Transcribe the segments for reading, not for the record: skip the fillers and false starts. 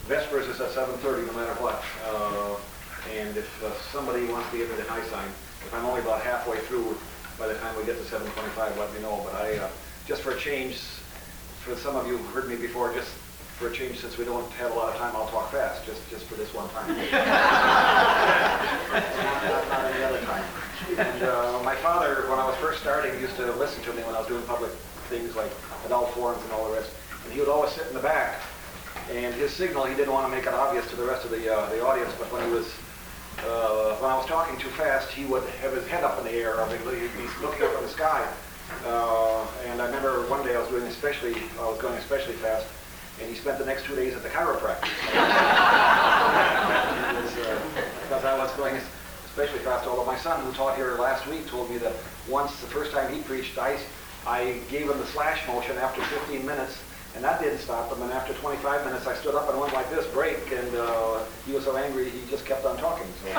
Vespers is at 7:30 no matter what. And if somebody wants to give me the high sign, if I'm only about halfway through by the time we get to 7:25, let me know. But just for a change, for some of you who've heard me before, just for a change, since we don't have a lot of time, I'll talk fast, just for this one time. Not any other time. And my father, when I was first starting, used to listen to me when I was doing public things like adult forums and all the rest. And he would always sit in the back. And his signal, he didn't want to make it obvious to the rest of the audience, but when I was talking too fast, he would have his head up in the air. He'd be looking up at the sky. And I remember one day I was going especially fast, and he spent the next 2 days at the chiropractor. Because I was going especially fast. Although my son, who taught here last week, told me that once, the first time he preached, I gave him the slash motion after 15 minutes, and that didn't stop him. And after 25 minutes, I stood up and went like this, break, and he was so angry, he just kept on talking. So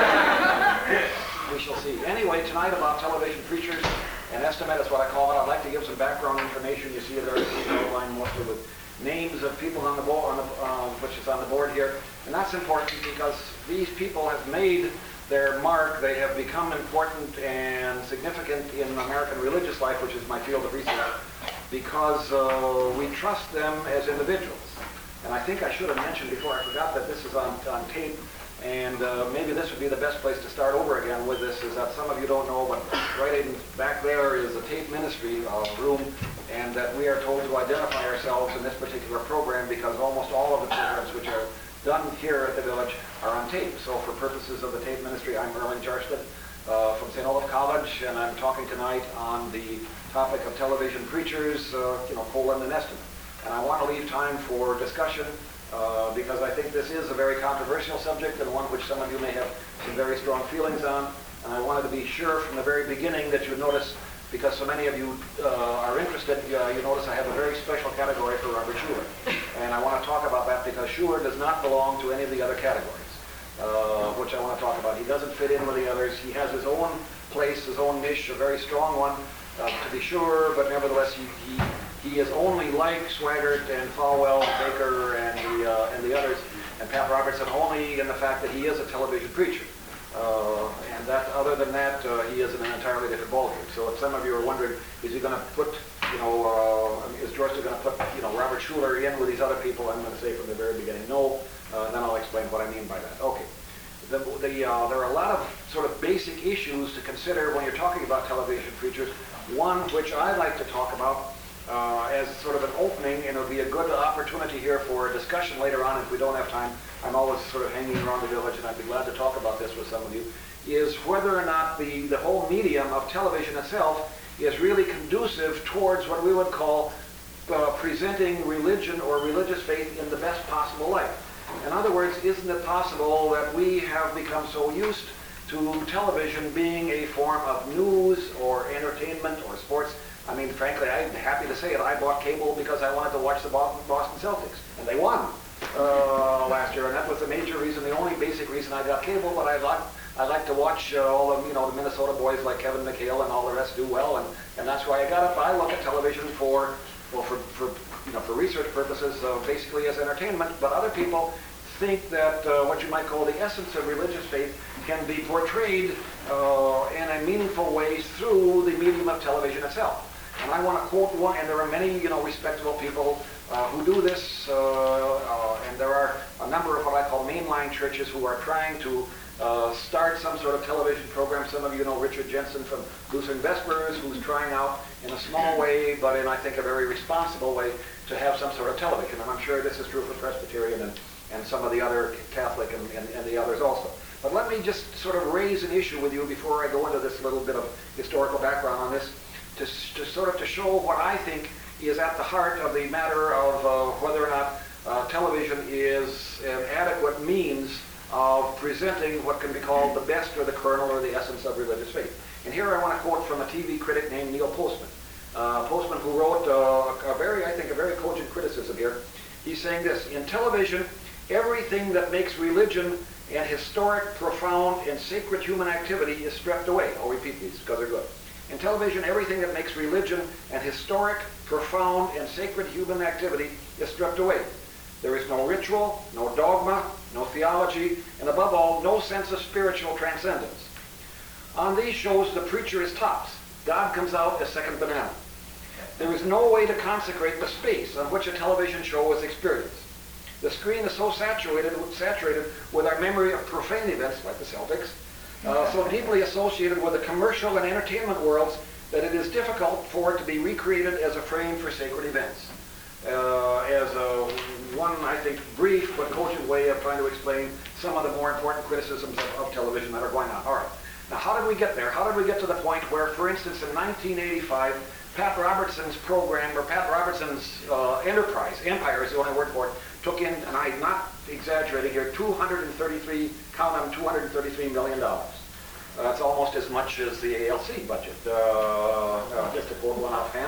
we shall see. Anyway, tonight about television preachers, an estimate is what I call it. I'd like to give some background information. You see it there, outlined mostly with names of people on the board, which is on the board here. And that's important because these people have made their mark. They have become important and significant in American religious life, which is my field of research, because we trust them as individuals. And I think I should have mentioned before, I forgot that this is on tape, and maybe this would be the best place to start over again with this, is that some of you don't know, but right in back there is a tape ministry room, and that we are told to identify ourselves in this particular program because almost all of the programs which are done here at the village are on tape. So for purposes of the tape ministry, I'm Erling Jarstad from St. Olaf College, and I'm talking tonight on the topic of television preachers, colon and estimate. And I want to leave time for discussion because I think this is a very controversial subject and one which some of you may have some very strong feelings on. And I wanted to be sure from the very beginning that you notice, because so many of you are interested, you notice I have a very special category for Robert Schuller. And I want to talk about that because Schuller does not belong to any of the other categories, which I want to talk about. He doesn't fit in with the others. He has his own place, his own niche, a very strong one, to be sure, but nevertheless he is only like Swaggart and Falwell, Baker, and the others, and Pat Robertson, only in the fact that he is a television preacher. And that, other than that, he is in an entirely different ballgame. So if some of you are wondering, is he going to put, is George going to put, Robert Schuller in with these other people? I'm going to say from the very beginning, no. Then I'll explain what I mean by that. Okay. There are a lot of sort of basic issues to consider when you're talking about television preachers. One which I'd like to talk about as sort of an opening, and it'll be a good opportunity here for a discussion later on if we don't have time. I'm always sort of hanging around the village, and I'd be glad to talk about this with some of you, is whether or not the whole medium of television itself is really conducive towards what we would call presenting religion or religious faith in the best possible light. In other words, isn't it possible that we have become so used to television being a form of news or entertainment or sports? I mean, frankly, I'm happy to say it. I bought cable because I wanted to watch the Boston Celtics, and they won last year, and that was the major reason, the only basic reason I got cable. But I like to watch all of the Minnesota boys like Kevin McHale and all the rest do well, and that's why I got it. But I look at television for research purposes, basically as entertainment. But other people think that what you might call the essence of religious faith can be portrayed in a meaningful way through the medium of television itself. And I want to quote one, and there are many, respectable people who do this, and there are a number of what I call mainline churches who are trying to start some sort of television program. Some of you know Richard Jensen from Lutheran Vespers, who's trying out in a small way, but in, I think, a very responsible way, to have some sort of television. And I'm sure this is true for Presbyterian and some of the other Catholic and the others also. But let me just sort of raise an issue with you before I go into this little bit of historical background on this, to show what I think is at the heart of the matter of whether or not television is an adequate means of presenting what can be called the best or the kernel or the essence of religious faith. And here I want to quote from a TV critic named Neil Postman. Postman, who wrote a very cogent criticism here. He's saying this: in television, everything that makes religion and historic, profound, and sacred human activity is stripped away. I'll repeat these because they're good. In television, everything that makes religion and historic, profound, and sacred human activity is stripped away. There is no ritual, no dogma, no theology, and above all, no sense of spiritual transcendence. On these shows, the preacher is tops. God comes out as second banana. There is no way to consecrate the space on which a television show is experienced. The screen is so saturated with our memory of profane events like the Celtics, so deeply associated with the commercial and entertainment worlds that it is difficult for it to be recreated as a frame for sacred events. One, I think, brief but cogent way of trying to explain some of the more important criticisms of television that are going on. All right. Now, how did we get there? How did we get to the point where, for instance, in 1985, Pat Robertson's program, or Pat Robertson's enterprise, empire is the only word for it, took in, and I'm not exaggerating here, $233 million. That's almost as much as the ALC budget, just to quote one offhand.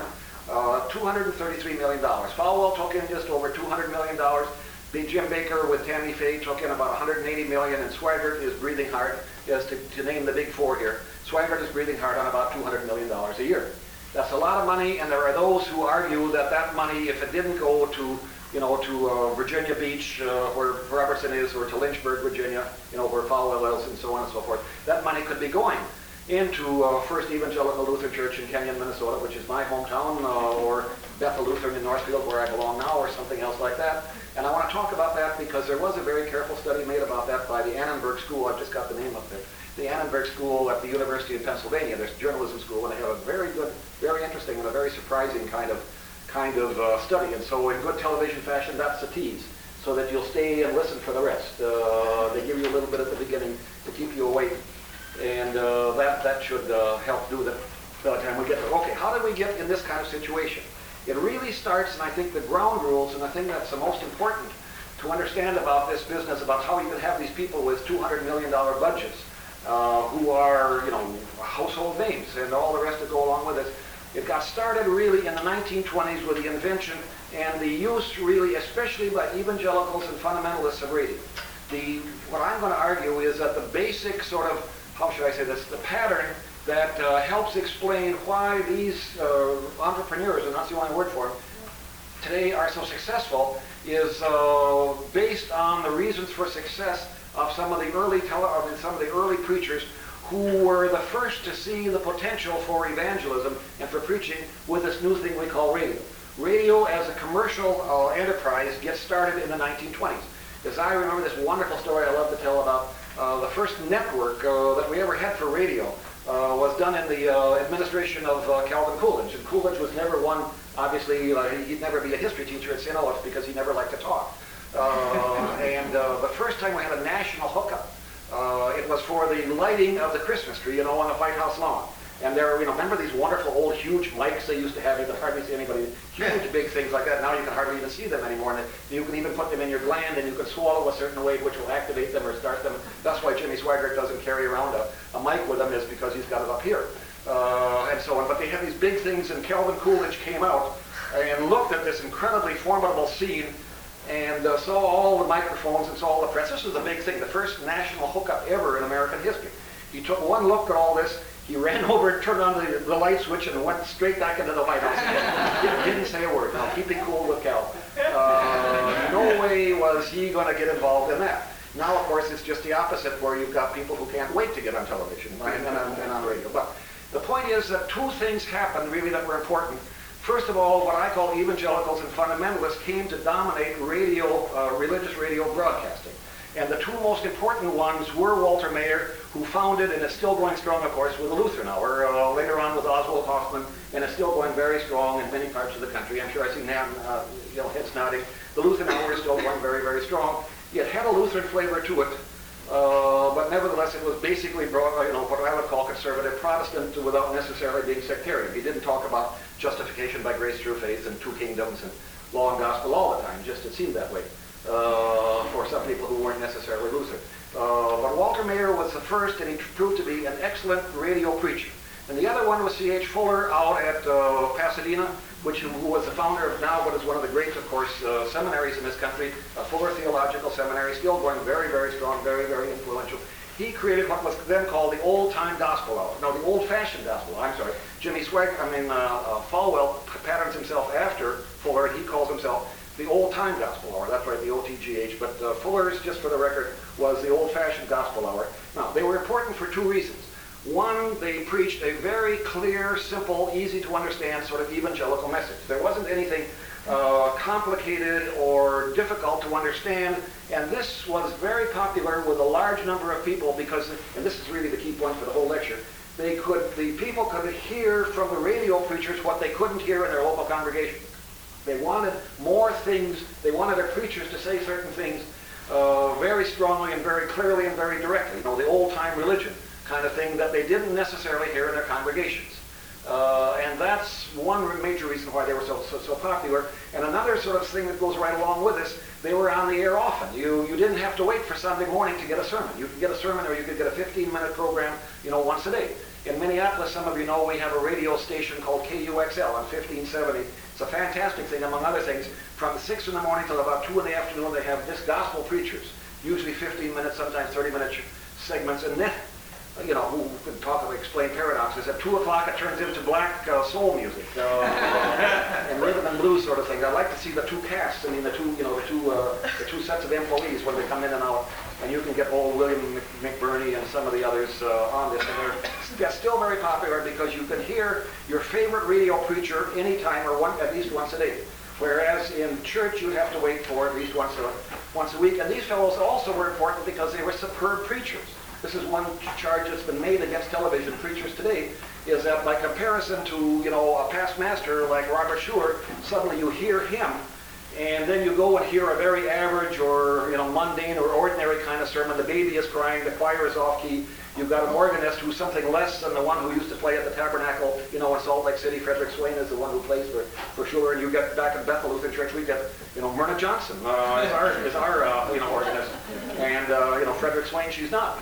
$233 million. Falwell took in just over $200 million. Big Jim Baker with Tammy Faye took in about $180 million, and Swigert is breathing hard, as to name the big four here. Swigert is breathing hard on about $200 million a year. That's a lot of money, and there are those who argue that that money, if it didn't go to, Virginia Beach, where Robertson is, or to Lynchburg, Virginia, where Falwell is, and so on and so forth, that money could be going into First Evangelical Lutheran Church in Kenyon, Minnesota, which is my hometown, or Bethel Lutheran in Northfield, where I belong now, or something else like that. And I want to talk about that because there was a very careful study made about that by the Annenberg School. I've just got the name up there. The Annenberg School at the University of Pennsylvania. There's a journalism school, and they have a very good, very interesting, and a very surprising kind of study. And so in good television fashion, that's the tease, so that you'll stay and listen for the rest. They give you a little bit at the beginning to keep you awake. And that should help do that by the time we get there. Okay, how did we get in this kind of situation? It really starts, and I think the ground rules, and the thing that's the most important to understand about this business, about how you can have these people with $200 million budgets, who are, household names, and all the rest that go along with it. It got started really in the 1920s with the invention and the use, really, especially by evangelicals and fundamentalists of radio. What I'm going to argue is that the basic sort of, how should I say this, the pattern that helps explain why these entrepreneurs, and that's the only word for them, today are so successful, is based on the reasons for success of some of the early preachers who were the first to see the potential for evangelism and for preaching with this new thing we call radio. Radio as a commercial enterprise gets started in the 1920s. As I remember this wonderful story I love to tell about the first network that we ever had for radio was done in the administration of Calvin Coolidge. And Coolidge was never one, obviously, he'd never be a history teacher at St. Olaf's because he never liked to talk. And the first time we had a national hookup, it was for the lighting of the Christmas tree, on the White House lawn. And there, remember these wonderful old huge mics they used to have? You could hardly see anybody, huge big things like that. Now you can hardly even see them anymore. And you can even put them in your gland, and you can swallow a certain way which will activate them or start them. That's why Jimmy Swaggart doesn't carry around a mic with him, is because he's got it up here. And so on. But they had these big things, and Calvin Coolidge came out and looked at this incredibly formidable scene and saw all the microphones and saw all the press. This was a big thing, the first national hookup ever in American history. He took one look at all this. He ran over and turned on the light switch and went straight back into the White House again. Didn't say a word. Now, keeping cool with Cal. No way was he going to get involved in that. Now, of course, it's just the opposite, where you've got people who can't wait to get on television and on radio. But the point is that two things happened, really, that were important. First of all, what I call evangelicals and fundamentalists came to dominate radio, religious radio broadcasting. And the two most important ones were Walter Mayer, who founded, and is still going strong, of course, with the Lutheran Hour, later on with Oswald Hoffman, and is still going very strong in many parts of the country. I'm sure I see heads nodding. The Lutheran Hour is still going very, very strong. It had a Lutheran flavor to it, but nevertheless it was basically what I would call conservative Protestant without necessarily being sectarian. He didn't talk about justification by grace through faith and two kingdoms and law and gospel all the time, just it seemed that way for some people who weren't necessarily Lutheran. But Walter Mayer was the first, and he proved to be an excellent radio preacher. And the other one was C.H. Fuller out at Pasadena, who was the founder of now what is one of the great, of course, seminaries in this country, Fuller Theological Seminary, still going very, very strong, very, very influential. He created what was then called the old-time gospel hour. No, the old-fashioned gospel hour, I'm sorry. Falwell patterns himself after Fuller, and he calls himself the old-time gospel hour. That's right, the OTGH. But Fuller's, just for the record, was the old-fashioned gospel hour. Now, they were important for two reasons. One, they preached a very clear, simple, easy-to-understand sort of evangelical message. There wasn't anything complicated or difficult to understand, and this was very popular with a large number of people because, and this is really the key point for the whole lecture, the people could hear from the radio preachers what they couldn't hear in their local congregation. They wanted more things, they wanted their preachers to say certain things very strongly and very clearly and very directly, the old-time religion kind of thing that they didn't necessarily hear in their congregations. And that's one major reason why they were so popular. And another sort of thing that goes right along with this, they were on the air often. You didn't have to wait for Sunday morning to get a sermon. You could get a sermon or you could get a 15-minute program, once a day. In Minneapolis, some of you know, we have a radio station called KUXL on 1570. It's a fantastic thing, among other things. From 6 in the morning till about 2 in the afternoon, they have this gospel preachers, usually 15-minute, sometimes 30-minute segments. And then, who could talk and explain paradoxes. At 2 o'clock, it turns into black soul music and rhythm and blues sort of thing. I'd like to see the two casts. I mean, the two sets of employees when they come in and out. And you can get old William McBurney and some of the others on this. And they're still very popular because you can hear your favorite radio preacher anytime or at least once a day. Whereas in church, you'd have to wait for at least once a week. And these fellows also were important because they were superb preachers. This is one charge that's been made against television preachers today, is that by comparison to, a past master like Robert Schuller, suddenly you hear him, and then you go and hear a very average or, mundane or ordinary kind of sermon. The baby is crying, the choir is off key. You've got an organist who's something less than the one who used to play at the Tabernacle, in Salt Lake City. Frederick Swain is the one who plays for Schuller. And you get back at Bethel Lutheran Church, we get, Myrna Johnson is our organist. And, Frederick Swain, she's not.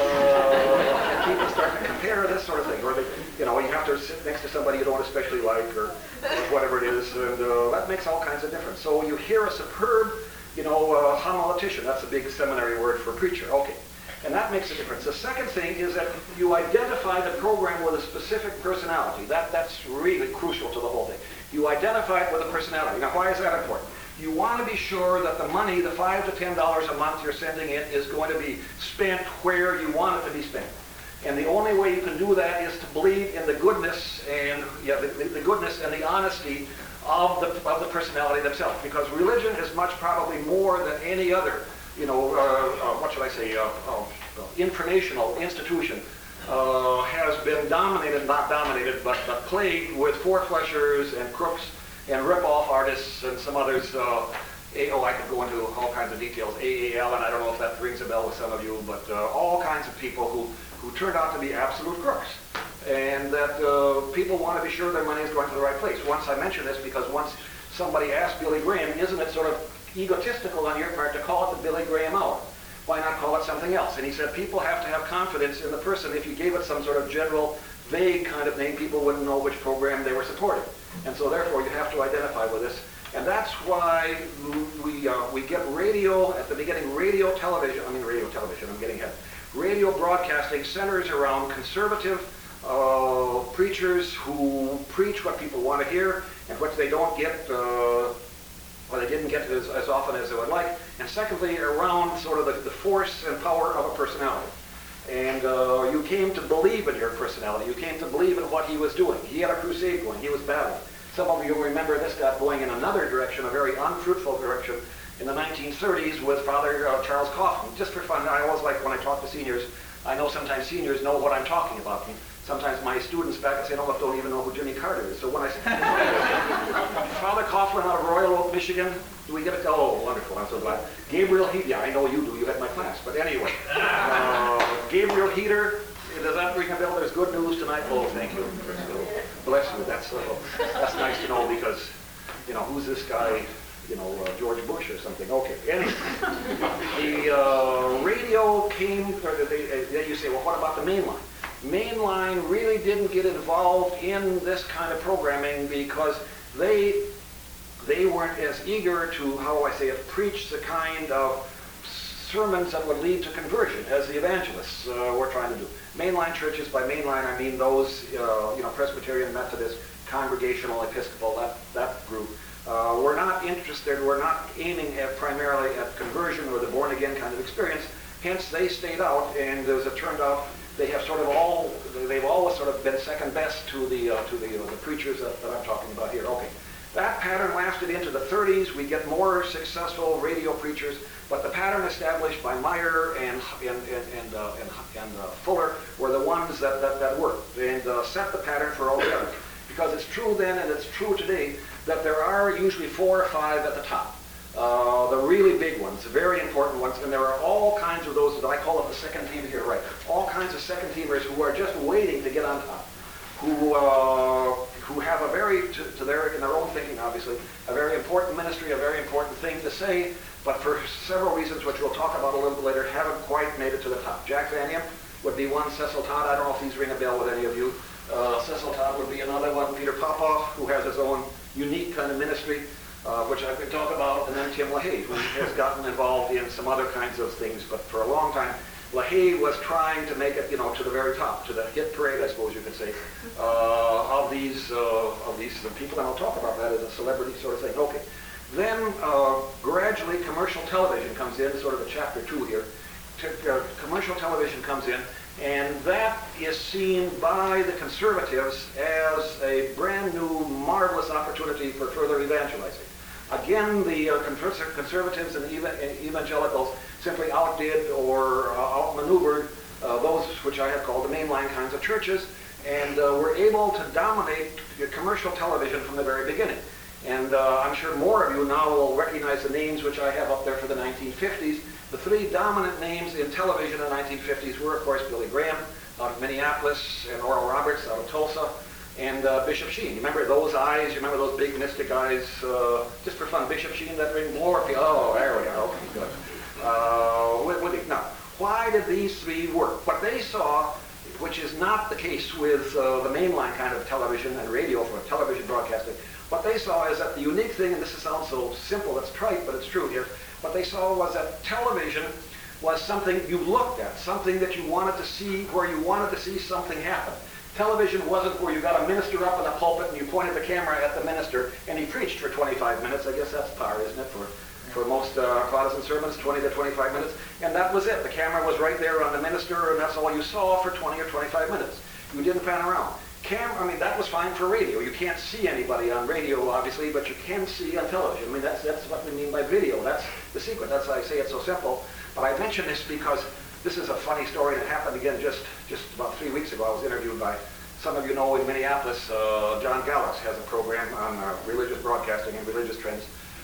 And people start to compare this sort of thing. Or, you have to sit next to somebody you don't especially like or whatever it is. And that makes all kinds of difference. So you hear a superb, homiletician. That's a big seminary word for preacher. Okay. And that makes a difference. The second thing is that you identify the program with a specific personality. That's really crucial to the whole thing. You identify it with a personality. Now, why is that important? You want to be sure that the money, the $5 to $10 a month you're sending in, is going to be spent where you want it to be spent. And the only way you can do that is to believe in the goodness and the goodness and the honesty of the personality themselves. Because religion is much probably more than any other informational institution has been plagued with four-flushers and crooks and rip-off artists and some others. I could go into all kinds of details. AAL, and I don't know if that rings a bell with some of you, but all kinds of people who turned out to be absolute crooks. And that people want to be sure their money is going to the right place. Once I mentioned this because once somebody asked Billy Graham, isn't it sort of egotistical on your part to call it the Billy Graham Hour? Why not call it something else? And he said people have to have confidence in the person. If you gave it some sort of general, vague kind of name, people wouldn't know which program they were supporting. And so therefore you have to identify with this. And that's why we get radio, at the beginning, radio television, I'm getting ahead. Radio broadcasting centers around conservative preachers who preach what people want to hear and what they don't get they didn't get as often as they would like, and secondly, around sort of the force and power of a personality. And you came to believe in your personality. You came to believe in what he was doing. He had a crusade going. He was battling. Some of you remember this got going in another direction, a very unfruitful direction, in the 1930s with Father Charles Coffin. Just for fun, I always like when I talk to seniors, I know sometimes seniors know what I'm talking about. And sometimes my students back at St. Olaf don't even know who Jimmy Carter is. So when I say, Father Coughlin out of Royal Oak, Michigan, do we get it? Oh, wonderful, I'm so glad. Gabriel Heater, yeah, I know you do, you had my class. But anyway, Gabriel Heater, does that ring a bell? There's good news tonight. Oh, thank you. Bless you, that's nice to know because, who's this guy? George Bush or something. Okay. Anyway, the radio came, then you say, well, what about the mainline? Mainline really didn't get involved in this kind of programming because they weren't as eager to, preach the kind of sermons that would lead to conversion as the evangelists were trying to do. Mainline churches, by mainline I mean those, Presbyterian, Methodist, Congregational, Episcopal, that group. We're not interested, we're not aiming at primarily at conversion or the born-again kind of experience. Hence, they stayed out, and as it turned out, they've always sort of been second best to the preachers that I'm talking about here. Okay. That pattern lasted into the 30s. We get more successful radio preachers, but the pattern established by Meyer and Fuller were the ones that worked and set the pattern for all the others. Because it's true then, and it's true today, that there are usually 4 or 5 at the top. The really big ones, very important ones, and there are all kinds of those that I call it the second team here, right? All kinds of second teamers who are just waiting to get on top, who have a very, in their own thinking obviously, a very important ministry, a very important thing to say, but for several reasons, which we'll talk about a little bit later, haven't quite made it to the top. Jack Van Impe would be one. Cecil Todd, I don't know if these ring a bell with any of you. Cecil Todd would be another one. Peter Popoff, who has his own unique kind of ministry, which I could talk about, and then Tim LaHaye, who has gotten involved in some other kinds of things, but for a long time, LaHaye was trying to make it, to the very top, to the hit parade, I suppose you could say, of these people, and I'll talk about that as a celebrity sort of thing. Okay. Then gradually commercial television comes in, sort of a chapter 2 here. Commercial television comes in, and that is seen by the conservatives as a brand new, marvelous opportunity for further evangelizing. Again, the conservatives and evangelicals simply outdid or outmaneuvered those which I have called the mainline kinds of churches, and were able to dominate commercial television from the very beginning. And I'm sure more of you now will recognize the names which I have up there for the 1950s. The 3 dominant names in television in the 1950s were, of course, Billy Graham out of Minneapolis, and Oral Roberts out of Tulsa, and Bishop Sheen. You remember those eyes? You remember those big mystic eyes? Just for fun, Bishop Sheen, that ring more? Oh, there we go. Okay, good. Now, why did these 3 work? What they saw, which is not the case with the mainline kind of television and radio for television broadcasting, what they saw is that the unique thing, and this sounds so simple, it's trite, but it's true here, what they saw was that television was something you looked at, something that you wanted to see, where you wanted to see something happen. Television wasn't where you got a minister up in a pulpit and you pointed the camera at the minister and he preached for 25 minutes. I guess that's par, isn't it, for most Protestant sermons, 20 to 25 minutes. And that was it. The camera was right there on the minister, and that's all you saw for 20 or 25 minutes. You didn't pan around. That was fine for radio. You can't see anybody on radio, obviously, but you can see on television. That's what we mean by video. That's the secret. That's why I say it's so simple. But I mention this because this is a funny story that happened again just about 3 weeks ago. I was interviewed by, some of you know, in Minneapolis, John Gallus has a program on religious broadcasting and religious trends.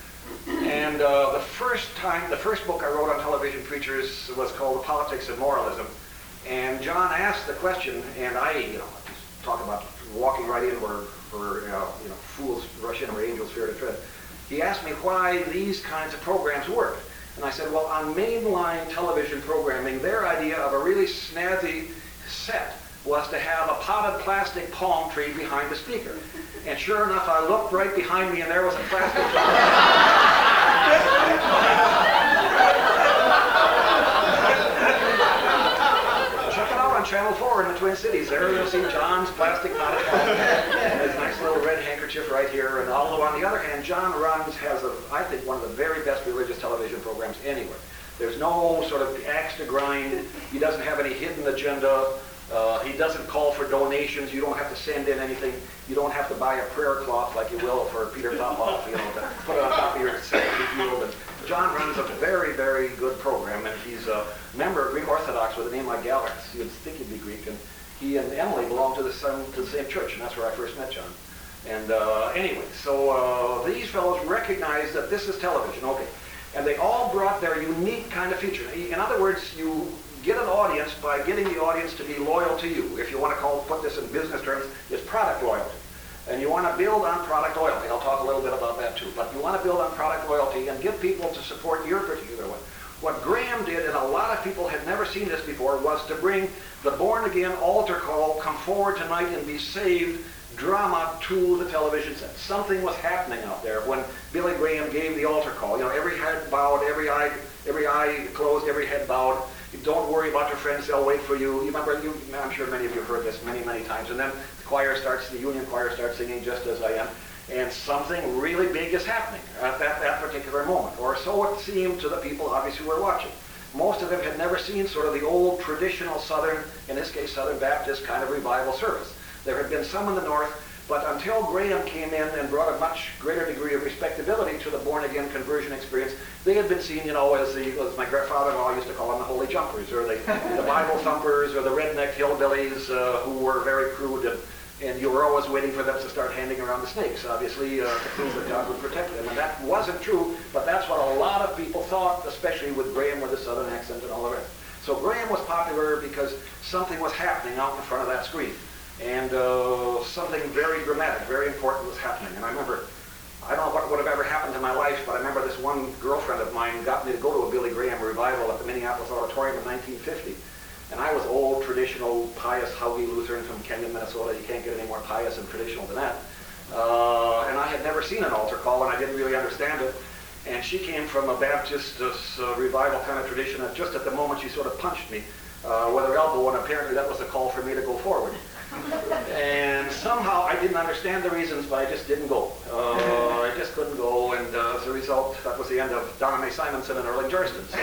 And the first book I wrote on television preachers was called The Politics of Moralism. And John asked the question, and I, talk about walking right in where fools rush in where angels fear to tread. He asked me why these kinds of programs work. And I said, well, on mainline television programming, their idea of a really snazzy set was to have a potted plastic palm tree behind the speaker. And sure enough, I looked right behind me and there was a plastic Check it out on Channel 4 in the Twin Cities. There you'll see John's plastic potted palm and his nice little red handkerchief right here. And although on the other hand, John has, I think, one of the very best religious television programs anywhere. There's no sort of axe to grind. He doesn't have any hidden agenda. He doesn't call for donations. You don't have to send in anything. You don't have to buy a prayer cloth like you will for Peter Popoff, to put it on top of your second field. And John runs a very, very good program, and he's a member of Greek Orthodox with a name like Gallus. You'd think he'd be Greek, and he and Emily belong to the same church, and that's where I first met John. And anyway, so these fellows recognize that this is television, okay, and they all brought their unique kind of feature. In other words, you get an audience by getting the audience to be loyal to you. If you want to put this in business terms, it's product loyalty. And you want to build on product loyalty. I'll talk a little bit about that too. But you want to build on product loyalty and get people to support your particular one. What Graham did, and a lot of people had never seen this before, was to bring the born-again altar call, come forward tonight and be saved, drama to the television set. Something was happening out there when Billy Graham gave the altar call. Every head bowed, every eye closed, every head bowed. Don't worry about your friends, they'll wait for you. I'm sure many of you have heard this many, many times. And then the union choir starts singing Just As I Am. and something really big is happening at that particular moment, or so it seemed to the people obviously who were watching. Most of them had never seen sort of the old traditional Southern, in this case Southern Baptist kind of revival service. There had been some in the North, but until Graham came in and brought a much greater degree of respectability to the born-again conversion experience, they had been seen, as my father-in-law used to call them, the holy jumpers, or the Bible thumpers, or the redneck hillbillies who were very crude, and you were always waiting for them to start handing around the snakes, obviously, to prove that God would protect them. And that wasn't true, but that's what a lot of people thought, especially with Graham with the Southern accent and all the rest. So Graham was popular because something was happening out in front of that screen. And something very dramatic, very important was happening. And I remember, I don't know what would have ever happened to my life, but I remember this one girlfriend of mine got me to go to a Billy Graham revival at the Minneapolis Auditorium in 1950. And I was old, traditional, pious, Haughey Lutheran from Kenyon, Minnesota. You can't get any more pious and traditional than that. And I had never seen an altar call, and I didn't really understand it. And she came from a Baptist revival kind of tradition, and just at the moment she sort of punched me with her elbow, and apparently that was a call for me to go forward. And somehow I didn't understand the reasons, but I just didn't go. I just couldn't go, and as a result, that was the end of Donna Mae Simonson and Erling Jurston. So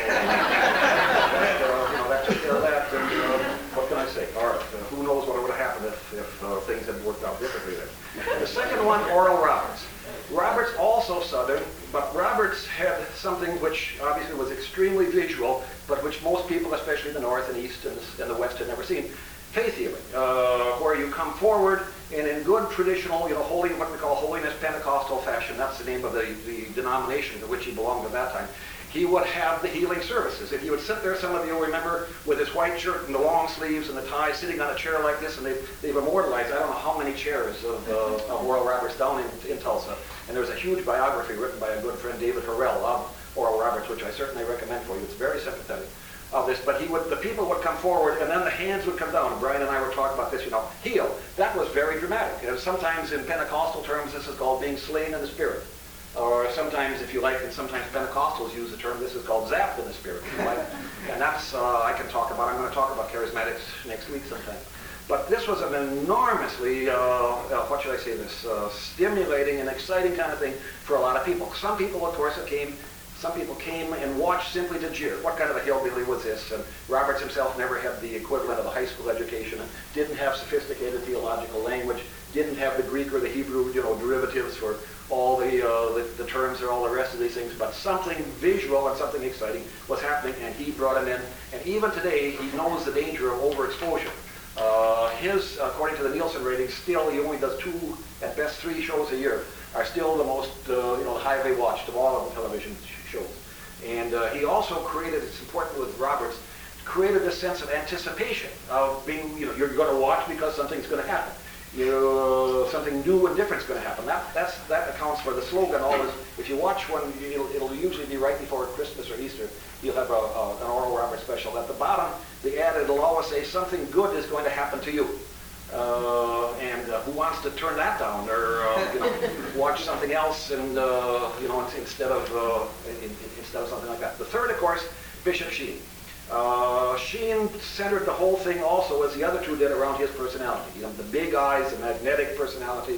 that took care of that, and what can I say? All right, who knows what would have happened if things had worked out differently there. The second one, Oral Roberts. Roberts also Southern, but Roberts had something which obviously was extremely visual, but which most people, especially in the North and East and the West, had never seen. Faith healing, where you come forward and in good traditional, holy, what we call holiness Pentecostal fashion, that's the name of the denomination to which he belonged at that time, he would have the healing services. If he would sit there, some of you remember, with his white shirt and the long sleeves and the tie, sitting on a chair like this, and they've immortalized, I don't know how many chairs of Oral Roberts down in Tulsa. And there's a huge biography written by a good friend, David Harrell, of Oral Roberts, which I certainly recommend for you. It's very sympathetic of this, but the people would come forward, and then the hands would come down. Brian and I were talking about this, heal. That was very dramatic. Sometimes in Pentecostal terms, this is called being slain in the Spirit. Or sometimes, if you like, and sometimes Pentecostals use the term, this is called zapped in the Spirit. And that's, I'm going to talk about charismatics next week sometime. But this was an enormously, stimulating and exciting kind of thing for a lot of people. Some people, of course, some people came and watched simply to jeer. What kind of a hillbilly was this? And Roberts himself never had the equivalent of a high school education, and didn't have sophisticated theological language, didn't have the Greek or the Hebrew, derivatives for all the terms or all the rest of these things, but something visual and something exciting was happening, and he brought him in. And even today, he knows the danger of overexposure. According to the Nielsen ratings, still he only does 2, at best 3 shows a year, are still the most, highly watched of all of the television shows. And he also created, it's important with Roberts, created this sense of anticipation of being, you're going to watch because something's going to happen. Something new and different is going to happen. That accounts for the slogan always. If you watch one, it'll usually be right before Christmas or Easter. You'll have an Oral Roberts special. At the bottom, the ad, it'll always say something good is going to happen to you. And who wants to turn that down, or watch something else, and instead of something like that. The third, of course, Bishop Sheen. Sheen centered the whole thing also, as the other two did, around his personality. The big eyes, the magnetic personality,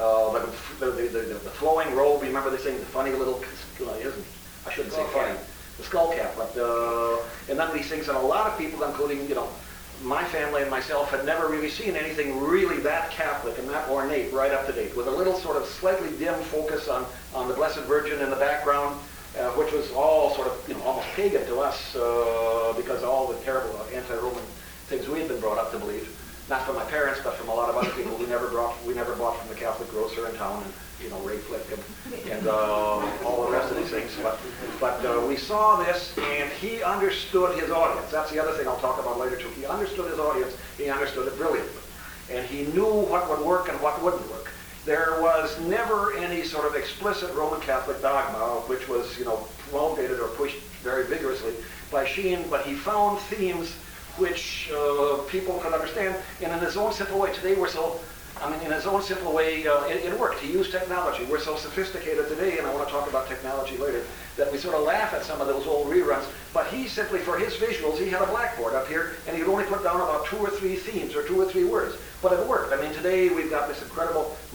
the flowing robe. Remember they saying the funny little, I shouldn't say funny, the skull cap. But and then these things, and a lot of people, including my family and myself, had never really seen anything really that Catholic and that ornate, right up to date, with a little sort of slightly dim focus on the Blessed Virgin in the background, which was all sort of almost pagan to us because of all the terrible anti-Roman things we had been brought up to believe. Not from my parents, but from a lot of other people we never bought from the Catholic grocer in town, and Ray Flick and all the rest of these things. But we saw this, and he understood his audience. That's the other thing I'll talk about later too. He understood his audience. He understood it brilliantly, and he knew what would work and what wouldn't work. There was never any sort of explicit Roman Catholic dogma which was promulgated or pushed very vigorously by Sheen, but he found themes which people could understand, and in his own simple way. Today in his own simple way, it worked. He used technology. We're so sophisticated today, and I want to talk about technology later, that we sort of laugh at some of those old reruns. But he simply, for his visuals, he had a blackboard up here, and he'd only put down about 2 or 3 themes or 2 or 3 words. But it worked. Today we've got this incredible multi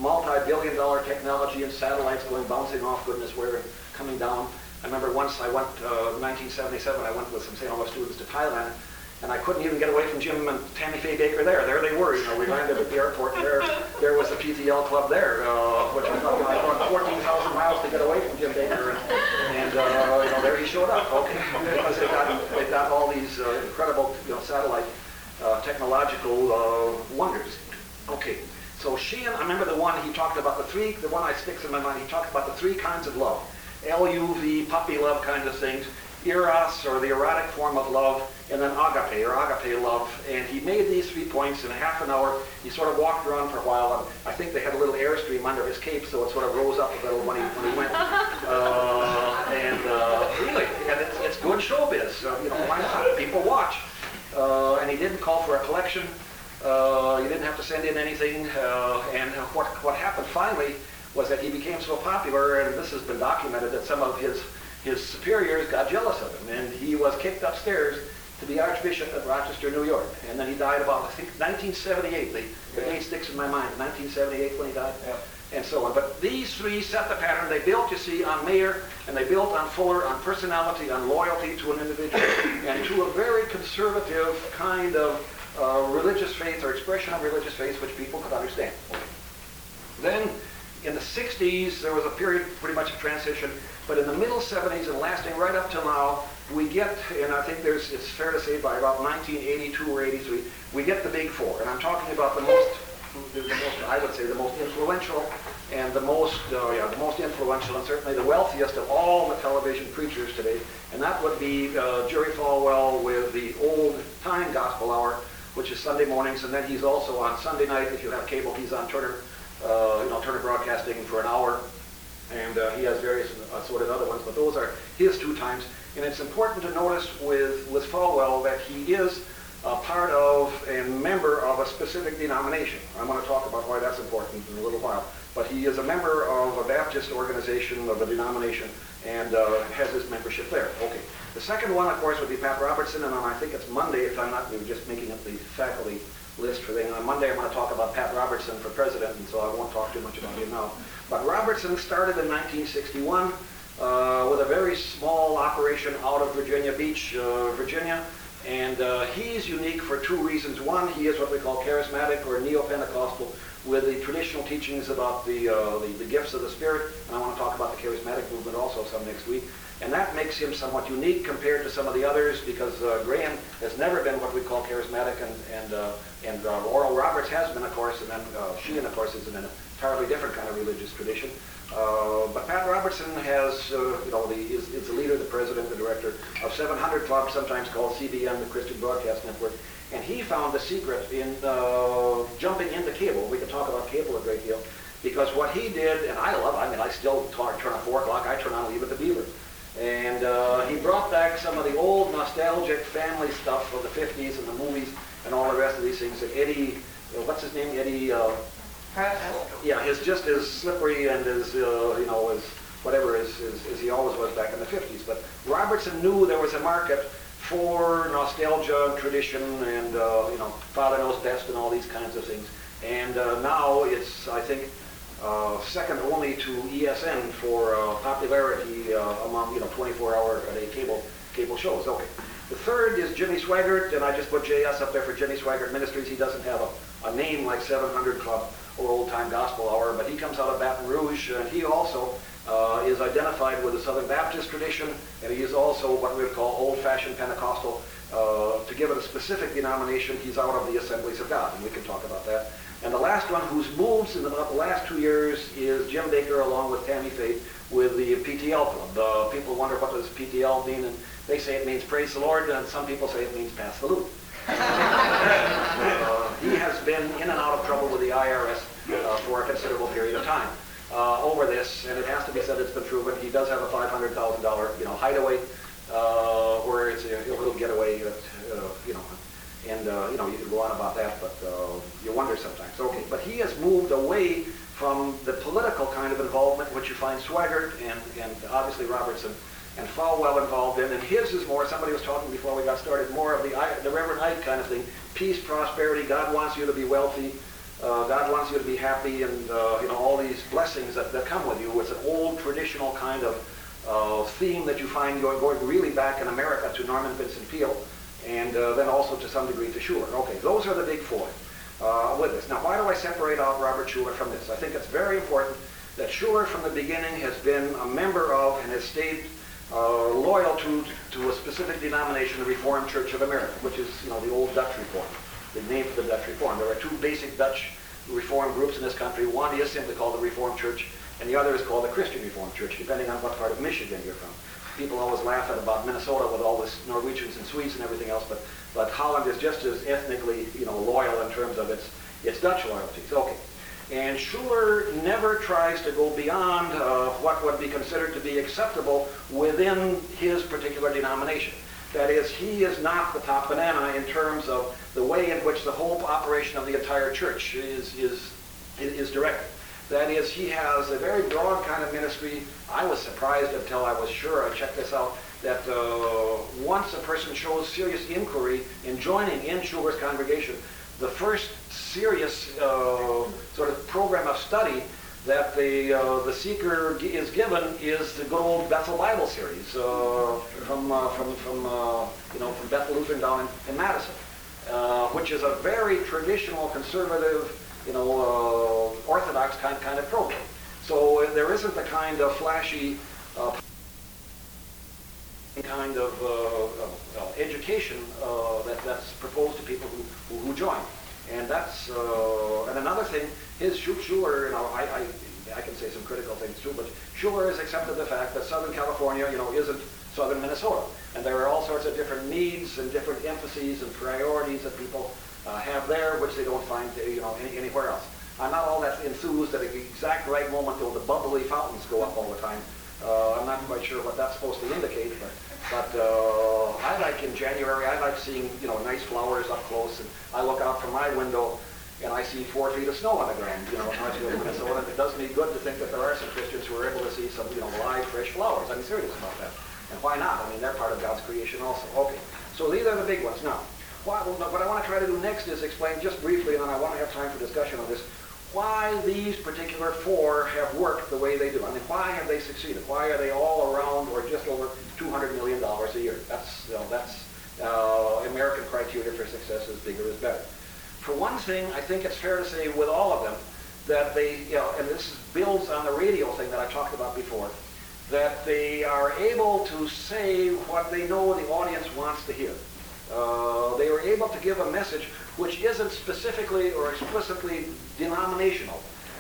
multi-billion-dollar technology and satellites going bouncing off goodness where and coming down. I remember once I went, 1977, I went with some St. Louis students to Thailand, and I couldn't even get away from Jim and Tammy Faye Baker there. There they were, we landed at the airport, and there was the PTL club there, which I thought, I run 14,000 miles to get away from Jim Baker, and there he showed up, okay, because they've got all these incredible, satellite technological wonders. Okay, so Sheehan, I remember the one he talked about, the one that sticks in my mind, he talked about the three kinds of love. LUV, puppy love kind of things, eros, or the erotic form of love, and then agape, or agape love. And he made these 3 points in a half an hour. He sort of walked around for a while, and I think they had a little airstream under his cape, so it sort of rose up a little when he went. Really, and it's good showbiz. Why not? People watch. And he didn't call for a collection. You didn't have to send in anything. And what happened finally was that he became so popular, and this has been documented, that some of his superiors got jealous of him, and he was kicked upstairs to be Archbishop of Rochester, New York. And then he died about, I think, 1978. The date sticks in my mind, 1978 when he died, and so on. But these three set the pattern. They built, you see, on Mayer, and they built on Fuller, on personality, on loyalty to an individual, and to a very conservative kind of religious faith, or expression of religious faith, which people could understand. Then, in the 60s, there was a period pretty much of transition, but in the middle 70s and lasting right up till now, we get, and I think it's fair to say by about 1982 or 83, we get the big four. And I'm talking about the most, I would say, the most influential and the most influential and certainly the wealthiest of all the television preachers today. And that would be Jerry Falwell with the Old Time Gospel Hour, which is Sunday mornings, and then he's also on Sunday night, if you have cable, he's on Turner Broadcasting for an hour, and he has various assorted other ones, but those are his 2 times. And it's important to notice with Falwell that he is a part of and member of a specific denomination. I'm going to talk about why that's important in a little while. But he is a member of a Baptist organization, of a denomination, and has his membership there. Okay. The second one, of course, would be Pat Robertson, and on, I think it's Monday, if I'm not just making up the faculty list for things. On Monday, I'm going to talk about Pat Robertson for president, and so I won't talk too much about him now. But Robertson started in 1961 with a very small operation out of Virginia Beach, Virginia, and he's unique for 2 reasons. One, he is what we call charismatic or neo-Pentecostal, with the traditional teachings about the gifts of the Spirit, and I want to talk about the charismatic movement also some next week. And that makes him somewhat unique compared to some of the others, because Graham has never been what we call charismatic, and Oral Roberts has been, of course, and then Sheehan, of course, is in an entirely different kind of religious tradition. But Pat Robertson has, is the leader, the president, the director of 700 Club, sometimes called CBN, the Christian Broadcast Network, and he found the secret in jumping into cable. We could talk about cable a great deal, because what he did, and I still turn on 4 o'clock, I turn on Leave It to Beaver. And he brought back some of the old nostalgic family stuff of the 50s and the movies and all the rest of these things. And Eddie, what's his name? Eddie, yeah, he's just as slippery and as, as whatever as he always was back in the 50s. But Robertson knew there was a market for nostalgia and tradition and, Father Knows Best and all these kinds of things. And now it's, I think, second only to ESN for popularity among 24-hour-a-day cable shows. Okay. The third is Jimmy Swaggart, and I just put JS up there for Jimmy Swaggart Ministries. He doesn't have a name like 700 Club or Old Time Gospel Hour, but he comes out of Baton Rouge, and he also is identified with the Southern Baptist tradition, and he is also what we would call old-fashioned Pentecostal. To give it a specific denomination, he's out of the Assemblies of God, and we can talk about that. And the last one who's moved in about the last 2 years is Jim Baker, along with Tammy Faye, with the PTL Club. People wonder what does PTL mean, and they say it means Praise the Lord, and some people say it means Pass the Loot. He has been in and out of trouble with the IRS for a considerable period of time over this, and it has to be said it's been proven. He does have a $500,000 hideaway where it's a little getaway, you can go on about that, but you wonder sometimes. Okay, but he has moved away from the political kind of involvement, which you find Swaggart and obviously Robertson and Falwell involved in, and his is more, somebody was talking before we got started, more of the Reverend Ike kind of thing. Peace, prosperity, God wants you to be wealthy, God wants you to be happy, and all these these blessings that come with you. It's an old traditional kind of theme that you find going really back in America to Norman Vincent Peale, and then also to some degree to Schuller. Okay, those are the big four with this. Now, why do I separate out Robert Schuller from this? I think it's very important that Schuller from the beginning has been a member of and has stayed loyal to a specific denomination, the Reformed Church of America, which is, the old Dutch Reform, the name for the Dutch Reform. There are two basic Dutch Reformed groups in this country. One is simply called the Reformed Church, and the other is called the Christian Reformed Church, depending on what part of Michigan you're from. People always laugh at about Minnesota with all this Norwegians and Swedes and everything else, but Holland is just as ethnically, loyal in terms of its Dutch loyalties. Okay. And Schuller never tries to go beyond what would be considered to be acceptable within his particular denomination. That is, he is not the top banana in terms of the way in which the whole operation of the entire church is directed. That is, he has a very broad kind of ministry. I was surprised until I was sure, I checked this out, that once a person shows serious inquiry in joining in Schuller's congregation, the first serious sort of program of study that the seeker is given is the good old Bethel Bible series from Bethel Lutheran down in Madison, which is a very traditional, conservative, Orthodox kind of program. So there isn't the kind of flashy kind of education that's proposed to people who join. And that's and another thing is Schuller. I can say some critical things too, but Schuller has accepted the fact that Southern California, isn't Southern Minnesota, and there are all sorts of different needs and different emphases and priorities that people have there, which they don't find anywhere else. I'm not all that enthused at the exact right moment though the bubbly fountains go up all the time. I'm not quite sure what that's supposed to indicate, but I like in January, I like seeing nice flowers up close, and I look out from my window and I see 4 feet of snow on the ground, in Northfield, Minnesota. It does me good to think that there are some Christians who are able to see some, live, fresh flowers. I'm serious about that. And why not? I mean, they're part of God's creation also. Okay, so these are the big ones. Now, what I want to try to do next is explain just briefly, and then I want to have time for discussion on this, why these particular four have worked the way they do. I mean, why have they succeeded? Why are they all around or just over $200 million a year? That's American criteria for success is bigger is better. For one thing, I think it's fair to say with all of them that they, and this builds on the radio thing that I talked about before, that they are able to say what they know the audience wants to hear. They are able to give a message which isn't specifically or explicitly denominational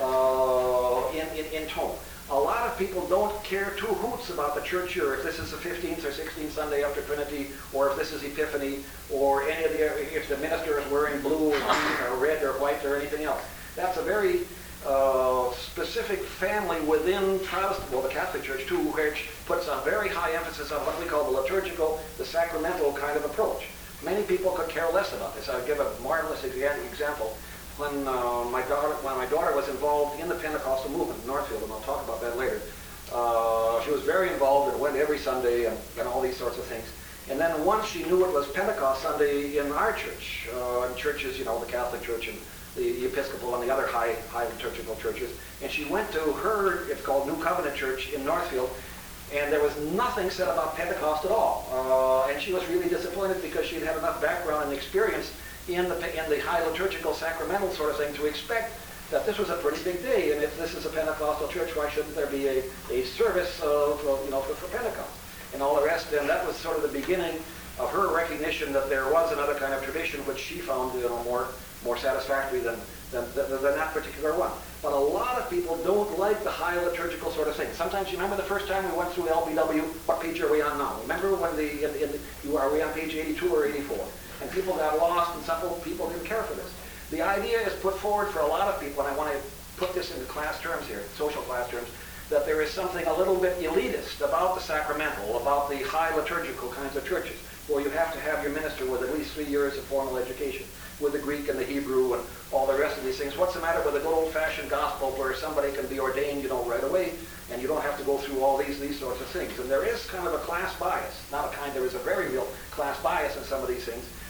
in tone. A lot of people don't care two hoots about the church year, if this is the 15th or 16th Sunday after Trinity, or if this is Epiphany, or any of if the minister is wearing blue or green or red or white or anything else. That's a very specific family within the Catholic Church too, which puts a very high emphasis on what we call the liturgical, the sacramental kind of approach. Many people could care less about this. I'll give a marvelous example. When my daughter was involved in the Pentecostal movement in Northfield, and I'll talk about that later, she was very involved and went every Sunday and all these sorts of things. And then once she knew it was Pentecost Sunday in our church, and churches, the Catholic Church and the Episcopal and the other high liturgical churches, and she went to her, it's called New Covenant Church in Northfield, and there was nothing said about Pentecost at all. And she was really disappointed because she'd had enough background and experience in the high liturgical sacramental sort of thing to expect that this was a pretty big day. And if this is a Pentecostal church, why shouldn't there be a service for Pentecost and all the rest? And that was sort of the beginning of her recognition that there was another kind of tradition which she found more satisfactory than that particular one. But a lot of people don't like the high liturgical sort of thing. Sometimes, you remember the first time we went through LBW, what page are we on now? Remember when are we on page 82 or 84? And people got lost and some people didn't care for this. The idea is put forward for a lot of people, and I want to put this into class terms here, social class terms, that there is something a little bit elitist about the sacramental, about the high liturgical kinds of churches, where you have to have your minister with at least 3 years of formal education, with the Greek and the Hebrew and all the rest of these things. What's the matter with a good old-fashioned gospel where somebody can be ordained, right away, and you don't have to go through all these sorts of things? And there is kind of a class bias, there is a very real class bias in some of these things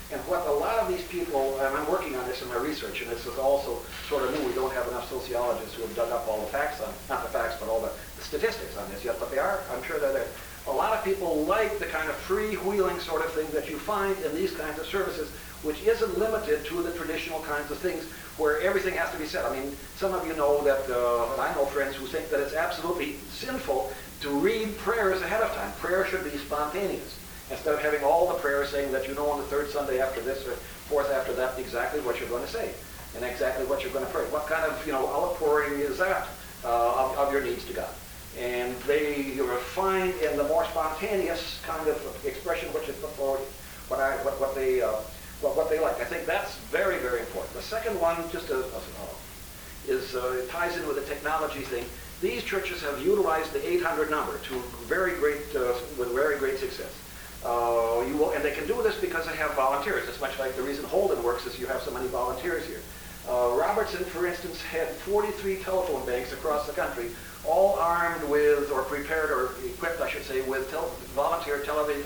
And what a lot of these people, and I'm working on this in my research, and this is also sort of new, we don't have enough sociologists who have dug up all the facts on, not the facts, but all the statistics on this yet, but they are, I'm sure they're there. A lot of people like the kind of freewheeling sort of thing that you find in these kinds of services, which isn't limited to the traditional kinds of things where everything has to be said. I mean, some of you know that, and I know friends who think that it's absolutely sinful to read prayers ahead of time. Prayer should be spontaneous. Instead of having all the prayers saying that you know on the third Sunday after this or fourth after that exactly what you're going to say and exactly what you're going to pray. What kind of outpouring is that of your needs to God? And they find in the more spontaneous kind of expression which is put forward what they like. I think that's very, very important. The second one just it ties in with the technology thing. These churches have utilized the 800 number to with very great success. And they can do this because they have volunteers. It's much like the reason Holden works is you have so many volunteers here. Robertson, for instance, had 43 telephone banks across the country, all armed with, or prepared, or equipped, I should say, with volunteer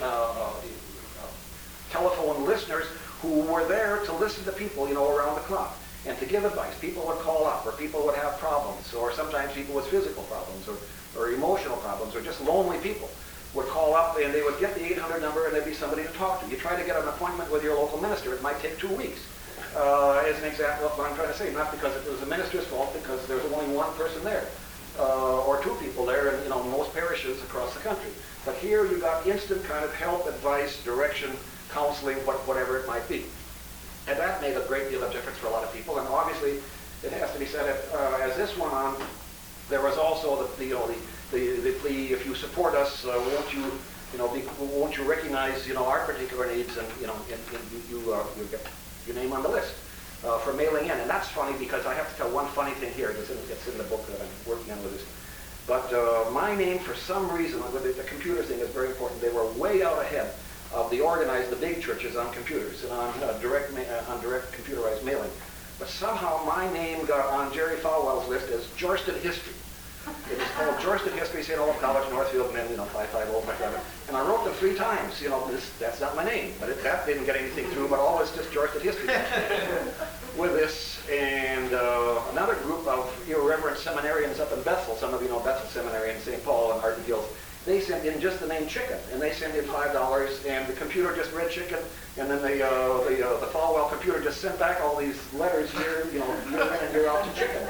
telephone listeners who were there to listen to people, around the clock and to give advice. People would call up, or people would have problems, or sometimes people with physical problems, or emotional problems, or just lonely people would call up and they would get the 800 number and there'd be somebody to talk to. You try to get an appointment with your local minister, it might take 2 weeks. As an example of what I'm trying to say, not because it was the minister's fault, because there's only one person there, or 2 people there in most parishes across the country. But here you got instant kind of help, advice, direction, counseling, whatever it might be. And that made a great deal of difference for a lot of people. And obviously, it has to be said, as this went on, there was also the plea, if you support us, won't you recognize our particular needs, and you get your name on the list for mailing in. And that's funny because I have to tell one funny thing here. It's in the book that I'm working on with this. But my name, for some reason, the computer thing is very important. They were way out ahead of the big churches on computers and on direct computerized mailing. But somehow my name got on Jerry Falwell's list as Jorsted History. It was called Jorsted History, St. Olaf College, Northfield, Maine, 55057. And I wrote them 3 times, that's not my name. But that didn't get anything through, but always just Jorsted History. With this, and another group of irreverent seminarians up in Bethel, some of you know Bethel Seminary in St. Paul and Arden Hills, they sent in just the name Chicken, and they sent in $5, and the computer just read Chicken, and then the Falwell computer just sent back all these letters here, year in and year out to Chicken.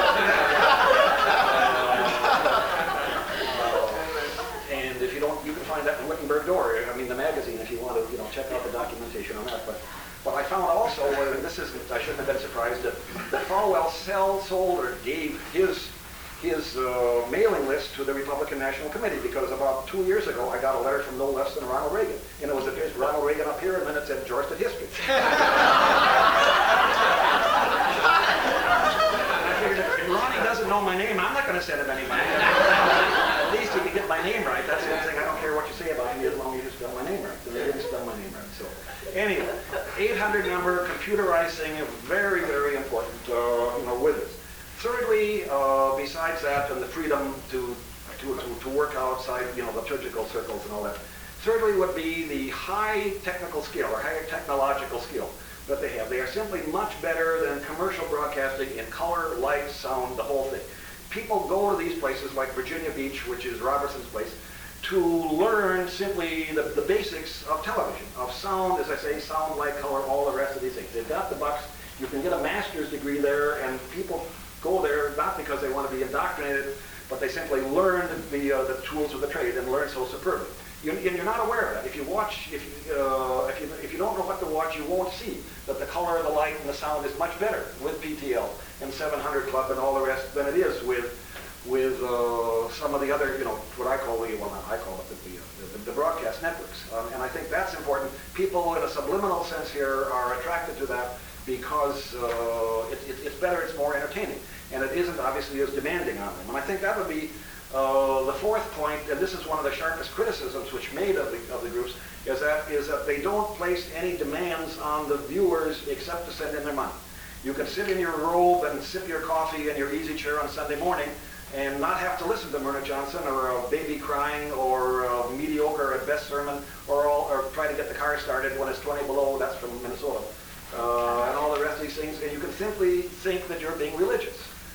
And if you don't, you can find that in Wittenberg Door. I mean, the magazine, if you want to, check out the documentation on that. But I found also, and this isn't, I shouldn't have been surprised, that Falwell sold or gave his mailing list to the Republican National Committee, because about 2 years ago I got a letter from no less than Ronald Reagan. And it was Ronald Reagan up here, and then it said Jorsted History. And I figured, if Ronnie doesn't know my name, I'm not going to send him any money. At least he can get my name right. That's the only thing. I don't care what you say about me as long as you spell my name right. And they didn't spell my name right. So anyway, 800 number, computerizing, very, very important, with it. Thirdly, besides that, and the freedom to work outside, the liturgical circles and all that. Thirdly would be the high technical skill, or high technological skill that they have. They are simply much better than commercial broadcasting in color, light, sound, the whole thing. People go to these places like Virginia Beach, which is Robertson's place, to learn simply the basics of television, of sound, as I say, sound, light, color, all the rest of these things. They've got the bucks. You can get a master's degree there, and people go there not because they want to be indoctrinated, but they simply learn the tools of the trade and learn so superbly. And you're not aware of that. If you watch, if you don't know what to watch, you won't see that the color, the light, and the sound is much better with PTL and 700 Club and all the rest than it is with some of the other, what I call the broadcast networks. And I think that's important. People in a subliminal sense here are attracted to that because it's better, it's more entertaining, and it isn't obviously as demanding on them. And I think that would be the fourth point, and this is one of the sharpest criticisms which made of the groups, is that they don't place any demands on the viewers except to send in their money. You can sit in your robe and sip your coffee in your easy chair on Sunday morning, and not have to listen to Myrna Johnson or a baby crying or a mediocre at best sermon or try to get the car started when it's 20 below. That's from Minnesota. And all the rest of these things. And you can simply think that you're being religious.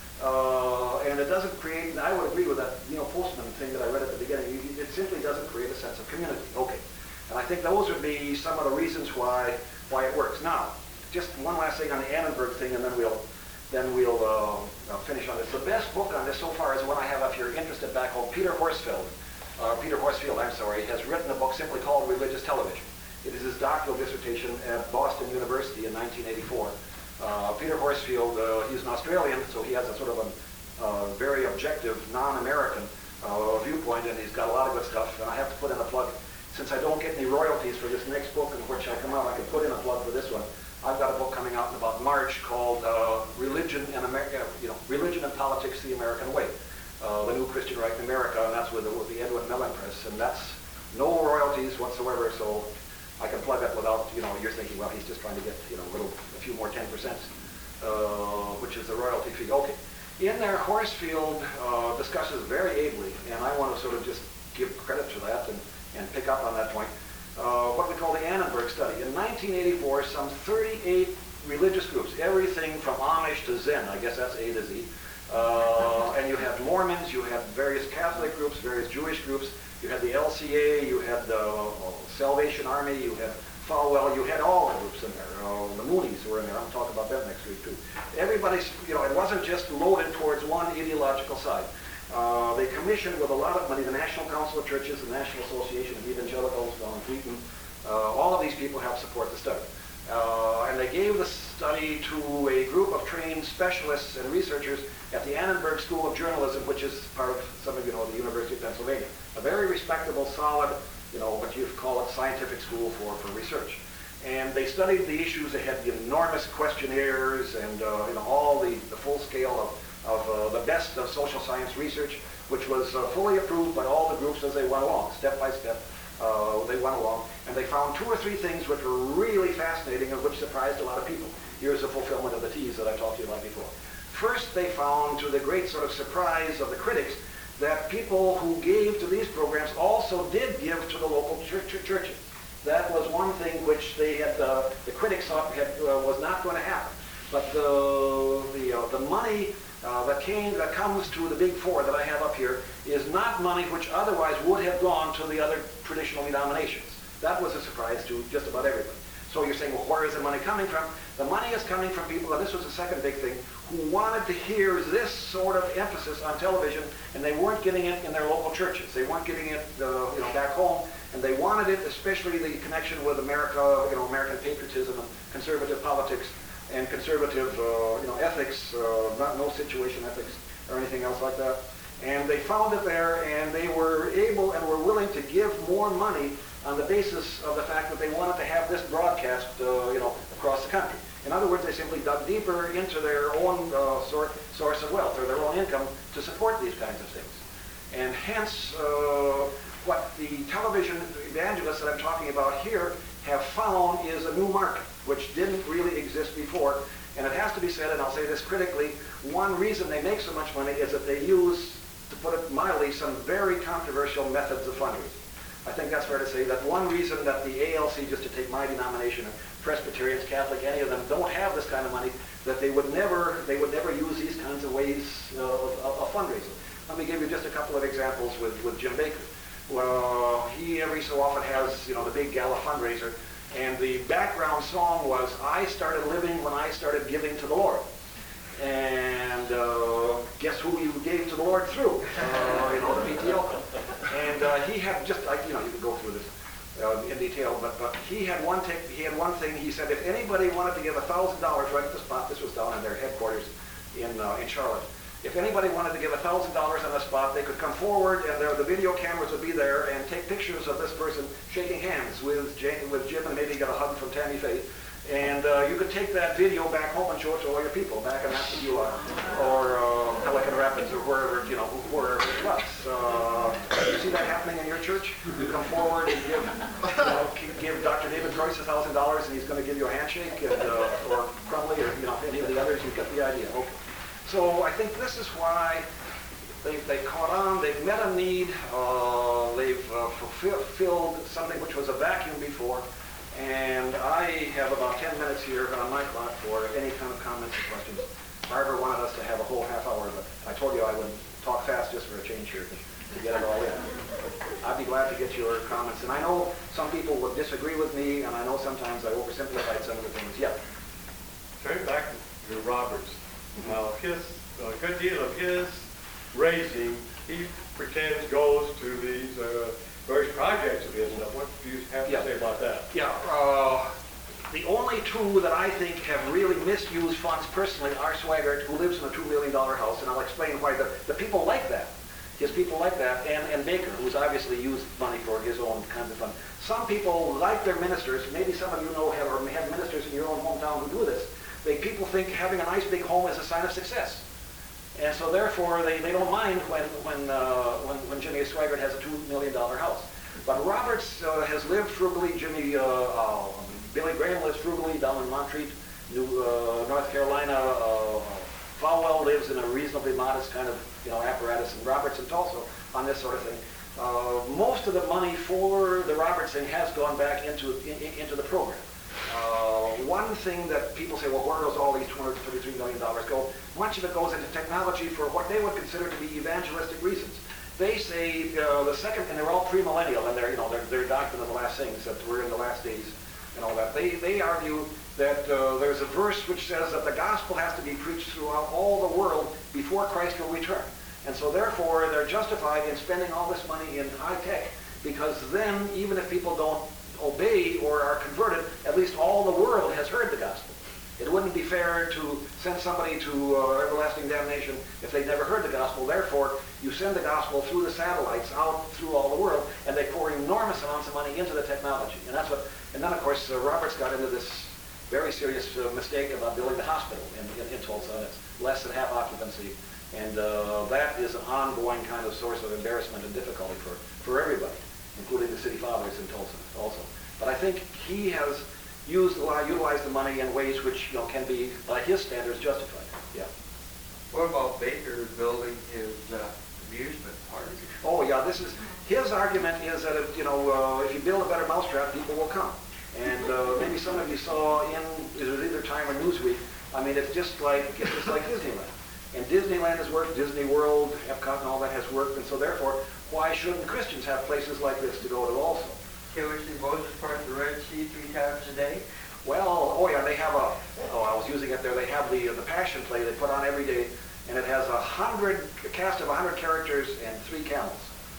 And it doesn't create, and I would agree with that Postman thing that I read at the beginning. It simply doesn't create a sense of community. Okay. And I think those would be some of the reasons why it works. Now, just one last thing on the Annenberg thing, and then we'll finish on this. The best book on this so far is one I have, if you're interested, back home. Peter Horsfield, has written a book simply called Religious Television. It is his doctoral dissertation at Boston University in 1984. Peter Horsfield, he's an Australian, so he has a sort of a very objective, non-American viewpoint, and he's got a lot of good stuff. And I have to put in a plug, since I don't get any royalties for this next book in which I come out, I can put in a plug for this one. I've got a book coming out in about March called Religion and America, Religion and Politics: The American Way, the New Christian Right in America, and that's with the Edwin Mellen Press, and that's no royalties whatsoever. So I can plug it without, you're thinking, well, he's just trying to get, a few more 10%, which is the royalty fee. Okay. In there, Horsfield discusses very ably, and I want to sort of just give credit to that and pick up on that point, what we call the Annenberg study. In 1984, some 38 religious groups, everything from Amish to Zen, I guess that's A to Z, and you had Mormons, you had various Catholic groups, various Jewish groups, you had the LCA, you had the Salvation Army, you had Falwell, you had all the groups in there. The Moonies were in there. I'll talk about that next week too. Everybody's, it wasn't just loaded towards one ideological side. They commissioned with a lot of money the National Council of Churches, the National Association of Evangelicals, Don Wheaton. All of these people helped support the study. And they gave the study to a group of trained specialists and researchers at the Annenberg School of Journalism, which is part of, some of you know, the University of Pennsylvania. A very respectable, solid, what you call it, scientific school for research. And they studied the issues. They had the enormous questionnaires and all the full scale of the best of social science research, which was fully approved by all the groups as they went along, step by step. They went along, and they found 2 or 3 things which were really fascinating and which surprised a lot of people. Here's the fulfillment of the tease that I talked to you about before. First, they found, to the great sort of surprise of the critics, that people who gave to these programs also did give to the local churches. That was one thing which they had, the critics thought was not going to happen. But the money that comes to the big 4 that I have up here is not money which otherwise would have gone to the other traditional denominations. That was a surprise to just about everybody. So you're saying, well, where is the money coming from? The money is coming from people, and this was the second big thing, who wanted to hear this sort of emphasis on television, and they weren't getting it in their local churches. They weren't getting it, back home, and they wanted it, especially the connection with America, American patriotism and conservative politics and conservative, ethics, no situation ethics or anything else like that. And they found it there, and they were able and were willing to give more money on the basis of the fact that they wanted to have this broadcast, across the country. In other words, they simply dug deeper into their own source of wealth or their own income to support these kinds of things. And hence, what the television evangelists that I'm talking about here have found is a new market, which didn't really exist before. And it has to be said, and I'll say this critically, one reason they make so much money is that they use, to put it mildly, some very controversial methods of fundraising. I think that's fair to say that one reason that the ALC, just to take my denomination, Presbyterians, Catholic, any of them don't have this kind of money, that they would never use these kinds of ways of fundraising. Let me give you just a couple of examples with Jim Baker. Well, he every so often has, the big gala fundraiser, and the background song was, "I started living when I started giving to the Lord." And guess who you gave to the Lord through? The PTL. And he had just like, you could go through this in detail, but he had one thing. He said, if anybody wanted to give $1,000 right at the spot, this was down in their headquarters in Charlotte. If anybody wanted to give $1,000 on the spot, they could come forward, and the video cameras would be there, and take pictures of this person shaking hands with Jim, and maybe get a hug from Tammy Faye. And you could take that video back home and show it to all your people back in Aspen, or Pelican Rapids, or wherever it was. You see that happening in your church? You come forward and give Dr. David Joyce $1,000, and he's going to give you a handshake, or Crumley, or any of the others. You get the idea. Okay. So I think this is why they've caught on, they've met a need, they've fulfilled something which was a vacuum before, and I have about 10 minutes here on my clock for any kind of comments or questions. Barbara wanted us to have a whole half hour, but I told you I would talk fast just for a change here to get it all in. I'd be glad to get your comments, and I know some people would disagree with me, and I know sometimes I oversimplified some of the things. Yeah. Turning back to Roberts, now a good deal of his raising, he pretends goes to these various projects of his. Now, what do you have to say about that? Yeah, the only two that I think have really misused funds personally are Swaggart, who lives in a $2 million house, and I'll explain why. The people like that. His people like that, and Baker, who's obviously used money for his own kinds of fun. Some people like their ministers. Maybe some of you know have ministers in your own hometown who do this. People think having a nice big home is a sign of success. And so therefore, they don't mind when Jimmy Swaggart has a $2 million house. But Roberts has lived frugally. Billy Graham lives frugally down in Montreat, North Carolina. Falwell lives in a reasonably modest kind of apparatus, and Robertson also on this sort of thing. Most of the money for the Robertson has gone back into the program. One thing that people say, well, where does all these $233 million go? Much of it goes into technology for what they would consider to be evangelistic reasons. They say the second, and they're all premillennial, and their doctrine of the last things, that we're in the last days and all that. They argue that there's a verse which says that the gospel has to be preached throughout all the world before Christ will return. And so therefore, they're justified in spending all this money in high tech, because then, even if people don't obey or are converted, at least all the world has heard the gospel. It wouldn't be fair to send somebody to everlasting damnation if they'd never heard the gospel. Therefore, you send the gospel through the satellites out through all the world, and they pour enormous amounts of money into the technology. And that's what. And then, of course, Roberts got into this very serious mistake about building the hospital in Tulsa. And it's less than half occupancy, and that is an ongoing kind of source of embarrassment and difficulty for everybody, including the city fathers in Tulsa also. But I think he has utilized the money in ways which can be, by his standards, justified. Yeah. What about Baker building his amusement park? Oh yeah, this is his argument is that if you build a better mousetrap, people will come. And maybe some of you saw it was either Time or Newsweek. I mean, it's just like Disneyland. And Disneyland has worked, Disney World, Epcot, and all that has worked. And so therefore, why shouldn't Christians have places like this to go to also? Can we see Moses part the Red Sea 3 times a day? Well, oh yeah, they have I was using it there. They have the Passion Play they put on every day, and it has a cast of 100 characters and 3 camels.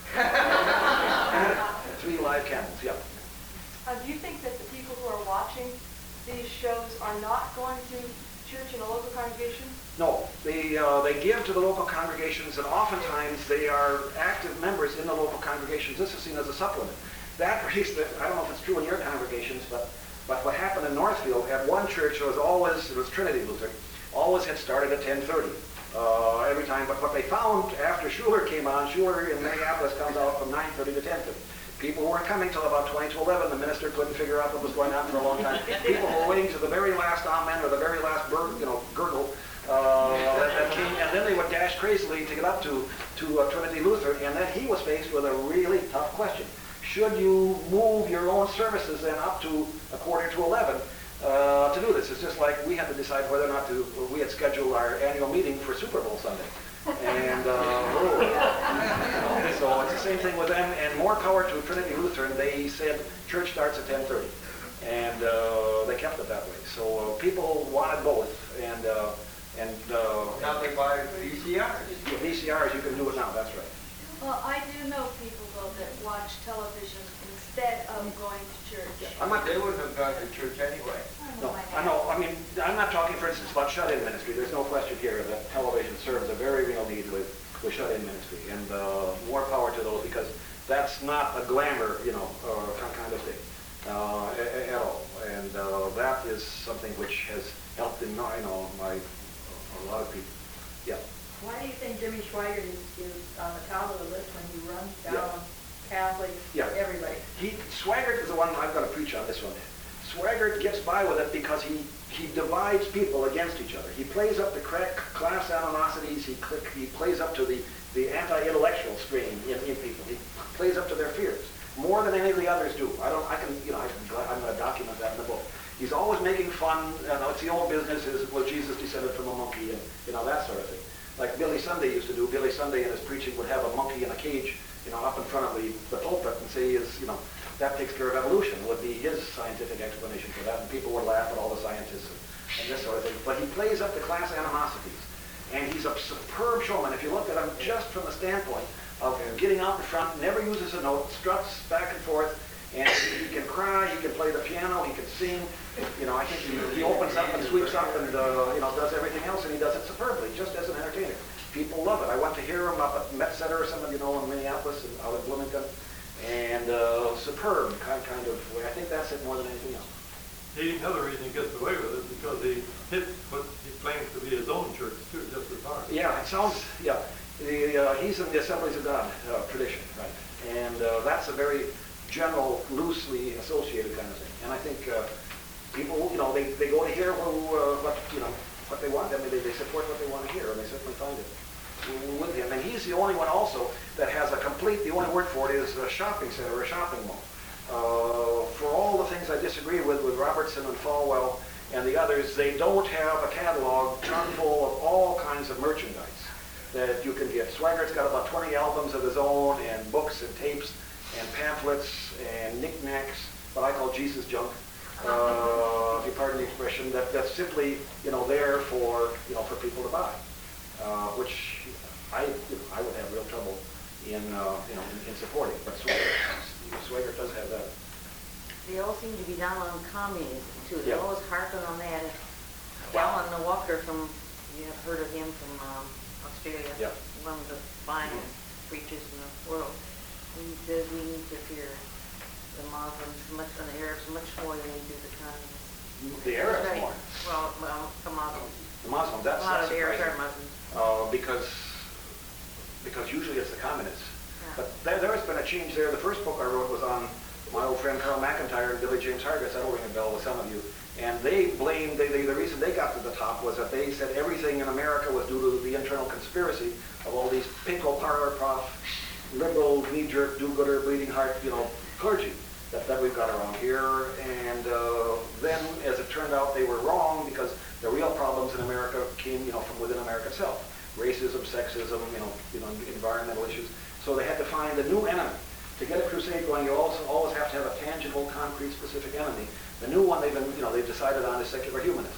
3 live camels, yeah. Do you think that the people who are watching these shows are not going to church in a local congregation? No, they give to the local congregations, and oftentimes they are active members in the local congregations. This is seen as a supplement. That raised, I don't know if it's true in your congregations, but what happened in Northfield, at one church, it was Trinity Lutheran, always had started at 10:30 every time. But what they found after Schuler came on, Schuler in Minneapolis comes out from 9:30 to 10:30. People weren't coming till about 20 to 11. The minister couldn't figure out what was going on for a long time. People were waiting to the very last amen or the very last gurgle that came, and then they would dash crazily to get up to Trinity Lutheran. And then he was faced with a really tough question. Should you move your own services then up to 10:45 to do this? It's just like we had to decide whether or not we had scheduled our annual meeting for Super Bowl Sunday. And so it's the same thing with them. And more power to Trinity Lutheran. They said church starts at 10:30, and they kept it that way. So people wanted both, and now they buy VCRs. VCRs, you can do it now. That's right. Well, I do know people, though, that watch television instead of going to church. They wouldn't have gone to church anyway. No, I know. I mean, I'm not talking, for instance, about shut-in ministry. There's no question here that television serves a very real need with shut-in ministry, and more power to those, because that's not a glamour, kind of thing at all. And that is something which has helped in, a lot of people. Yeah. Why do you think Jimmy Swaggart is on the top of the list when he runs down Catholics, everybody? Swaggart is the one I've got to preach on this one. Swaggart gets by with it because he divides people against each other. He plays up the class animosities. He plays up to the the anti-intellectual strain in people. He plays up to their fears more than any of the others do. I'm going to document that in the book. He's always making fun. It's the old business is, well, Jesus descended from a monkey and, that sort of thing. Like Billy Sunday used to do. Billy Sunday in his preaching would have a monkey in a cage, up in front of the pulpit and say, that takes care of evolution, would be his scientific explanation for that. And people would laugh at all the scientists and this sort of thing. But he plays up to class animosities. And he's a superb showman. If you look at him just from the standpoint of getting out in front, never uses a note, struts back and forth, and he can cry, he can play the piano, he can sing. I think he opens up and sweeps up and, does everything else, and he does it superbly, just as an entertainer. People love it. I went to hear him up at Met Center, or somebody in Minneapolis and out of Bloomington, and superb kind of way. I think that's it more than anything else. Another reason he gets away with it is because he hits what he claims to be his own church, too, just as hard. Yeah, it sounds, he's in the Assemblies of God tradition, right? And that's a very general, loosely associated kind of thing. And I think people, they go to hear what they want. I mean, they support what they want to hear, and they certainly find it with him. And he's the only one also that has the only word for it is a shopping center, a shopping mall. For all the things I disagree with Robertson and Falwell and the others, they don't have a catalog chock full of all kinds of merchandise that you can get. Swiggert's got about 20 albums of his own, and books and tapes and pamphlets and knickknacks, what I call Jesus junk, if you pardon the expression, that's simply, there for people to buy, which I would have real trouble in supporting. But Swigert does have that. They all seem to be down on communism too. They Yeah. always harping on that. Alan Walker you have heard of him from Australia, Yeah. one of the finest preachers in the world. He says we need to fear the Muslims and the Arabs much more than we do the communists. The Arabs Right. more. Well, the Muslims. The Muslims, A lot that's of the Arabs are surprising. Muslims. Because usually it's the communists. Yeah. But there has been a change there. The first book I wrote was on my old friend Carl McIntyre and Billy James Hargis. That'll ring a bell with some of you. And they blamed, the reason they got to the top was that they said everything in America was due to the internal conspiracy of all these pinko parlor prof, liberal, knee-jerk, do-gooder, bleeding heart, clergy that we've got around here. And then, as it turned out, they were wrong because the real problems in America came, from within America itself. Racism, sexism, environmental issues. So they had to find a new enemy. To get a crusade going, you also always have to have a tangible, concrete, specific enemy. The new one they've decided on is secular humanism,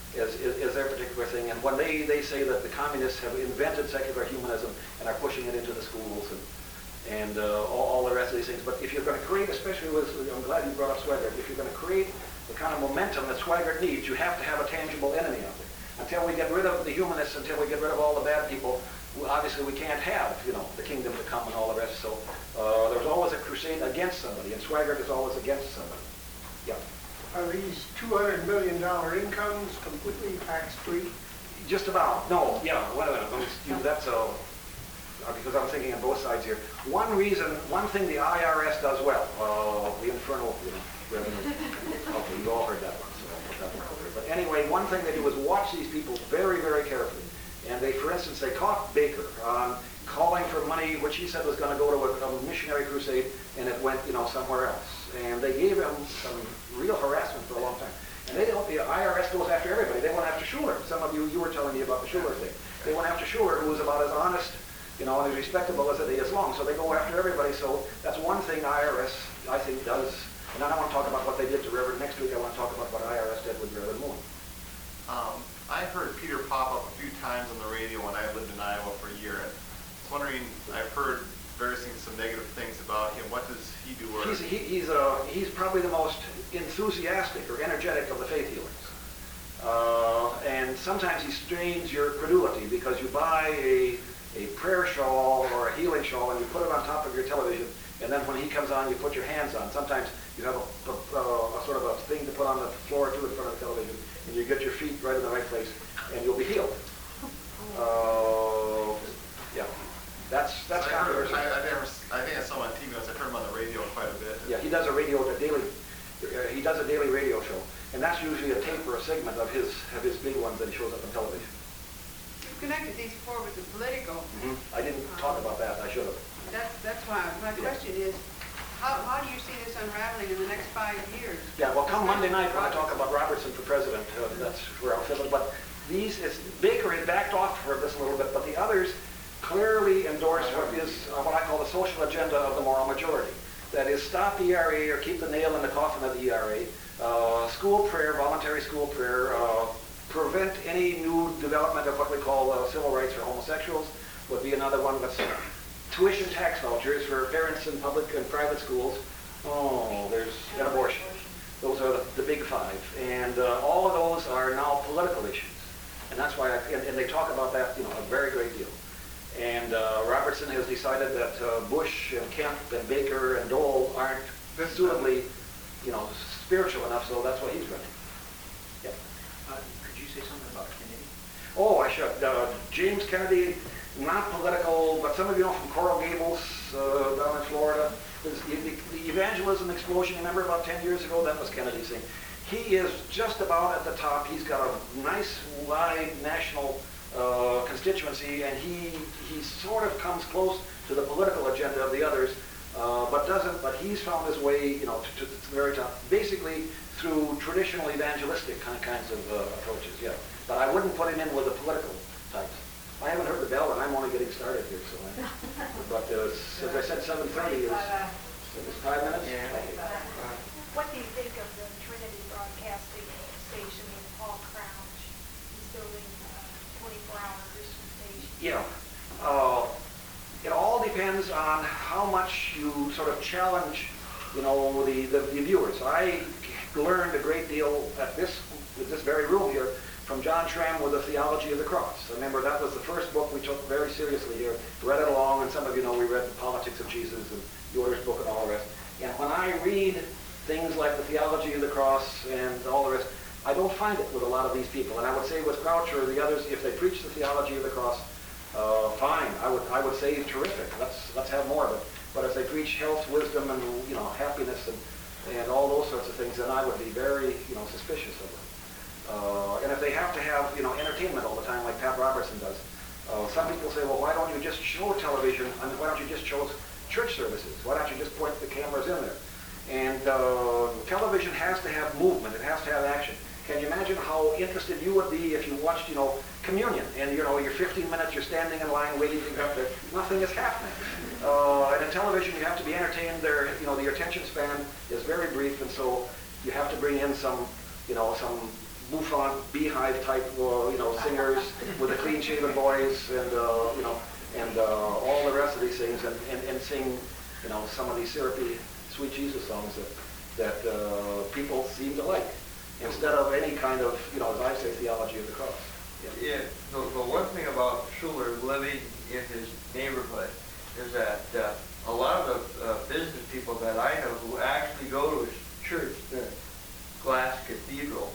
is their particular thing. And when they say that the communists have invented secular humanism and are pushing it into the schools and all the rest of these things. But if you're going to create, especially I'm glad you brought up Swigert, if you're going to create the kind of momentum that Swigert needs, you have to have a tangible enemy out there. Until we get rid of the humanists, until we get rid of all the bad people, obviously we can't have, the kingdom to come and all the rest. So there's always a crusade against somebody, and Swigert is always against somebody. Yeah. Are these $200 million incomes completely tax-free? Just about. No, yeah, wait a minute. That's because I'm thinking on both sides here. One thing the IRS does well, the infernal revenue. Okay, you've all heard that one, so I'll put that one over. But anyway, one thing they do is watch these people very, very carefully. And for instance, they caught Baker on calling for money, which he said was going to go to a missionary crusade, and it went, somewhere else. And they gave him some real harassment for a long time. And the IRS goes after everybody. They went after Schuler. Some of you were telling me about the Schuler thing. They went after Schuler, who was about as honest, and as respectable as a day is long. So they go after everybody. So that's one thing IRS, I think, does. And I don't want to talk about what they did to Reverend next week. I want to talk about what IRS did with Reverend Moon. I've heard Peter pop up a few times on the radio when I lived in Iowa for a year. And I was wondering, I've heard some negative things about him. What does he do? He's probably the most enthusiastic or energetic of the faith healers. And sometimes he strains your credulity because you buy a prayer shawl or a healing shawl and you put it on top of your television, and then when he comes on, you put your hands on. Sometimes you have a sort of a thing to put on the floor too in front of the television, and you get your feet right in the right place, and you'll be healed. Yeah, that's controversial. I think I saw him on TV once. I heard him on the radio quite a bit. Yeah, he does a daily radio show, and that's usually a tape or a segment of his big ones that he shows up on television. You've connected these forward the political. I didn't talk about that, I should have. That's why, my question is, how do you see this unraveling in the next 5 years? Yeah, well, come Monday night when I talk about Robertson for president, that's where I'll fill it. But Baker had backed off for this a little bit, but the others clearly endorse what I call the social agenda of the moral majority. That is, stop the ERA or keep the nail in the coffin of the ERA, school prayer, voluntary school prayer, prevent any new development of what we call civil rights for homosexuals would be another one. That's tuition tax vouchers for parents in public and private schools. Oh, there's an abortion. Those are the big five. And all of those are now political issues. And that's why, and they talk about that, a very great deal. And Robertson has decided that Bush and Kemp and Baker and Dole aren't suitably, spiritual enough, so that's why he's running. Yep. Could you say something about Kennedy? Oh, I should. James Kennedy, not political, but some of you know from Coral Gables down in Florida. The evangelism explosion, remember about 10 years ago? That was Kennedy's thing. He is just about at the top. He's got a nice, wide national constituency, and he sort of comes close to the political agenda of the others, but he's found his way, to the very top, basically through traditional evangelistic kinds of approaches, yeah. But I wouldn't put him in with the political types. I haven't heard the bell, and I'm only getting started here, so. But as I said, 7:30 is 5 minutes. Yeah. What do you think of the Trinity Broadcasting Station with Paul Crouch? He's building a 24-hour Christian station. Yeah. It all depends on how much you sort of challenge, the viewers. I learned a great deal with this very room here from John Schramm with the Theology of the Cross. Remember, that was the first book we took very seriously here. Read it along, and some of you know we read The Politics of Jesus and Yoder's book and all the rest. And when I read things like the Theology of the Cross and all the rest, I don't find it with a lot of these people. And I would say with Crouch or the others, if they preach the Theology of the Cross, fine. I would say terrific. Let's have more of it. But if they preach health, wisdom, and happiness and all those sorts of things, then I would be very suspicious of them. And if they have to have entertainment all the time, like Pat Robertson does, some people say, well, why don't you just show television? I mean, why don't you just show church services? Why don't you just point the cameras in there? And television has to have movement. It has to have action. Can you imagine how interested you would be if you watched, communion, and you're 15 minutes, you're standing in line waiting to get there, nothing is happening. And in television, you have to be entertained. Your attention span is very brief, and so you have to bring in some bouffant beehive type, singers with a clean-shaven voice, and all the rest of these things, and sing, some of these syrupy Sweet Jesus songs that people seem to like, instead of any kind of, as I say, Theology of the Cross. Yeah. The one thing about Schuller living in his neighborhood is that a lot of the business people that I know who actually go to his church, the Glass Cathedral.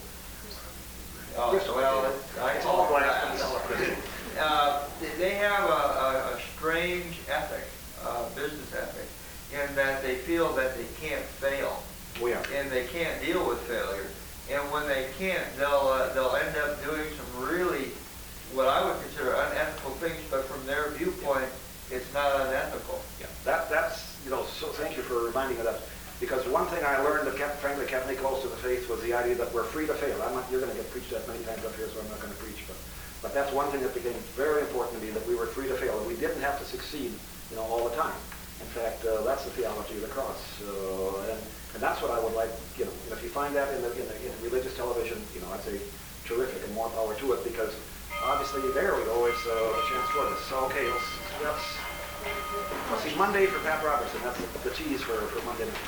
It's all glass. They have a strange ethic, business ethic, in that they feel that they can't fail, and they can't deal with failure. And when they can't, they'll end up doing some really, what I would consider unethical things, but from their viewpoint, it's not unethical. Yeah, that's so thank you for reminding me of that. Because one thing I learned that frankly kept me close to the faith was the idea that we're free to fail. You're going to get preached at many times up here, so I'm not going to preach. But that's one thing that became very important to me, that we were free to fail. And we didn't have to succeed, all the time. In fact, that's the Theology of the Cross. And that's what I would like, and if you find that in religious television, I'd say terrific and more power to it, because obviously there we go, it's a chance for this. So, okay, let's see, Monday for Pat Robertson. That's the tease for Monday night.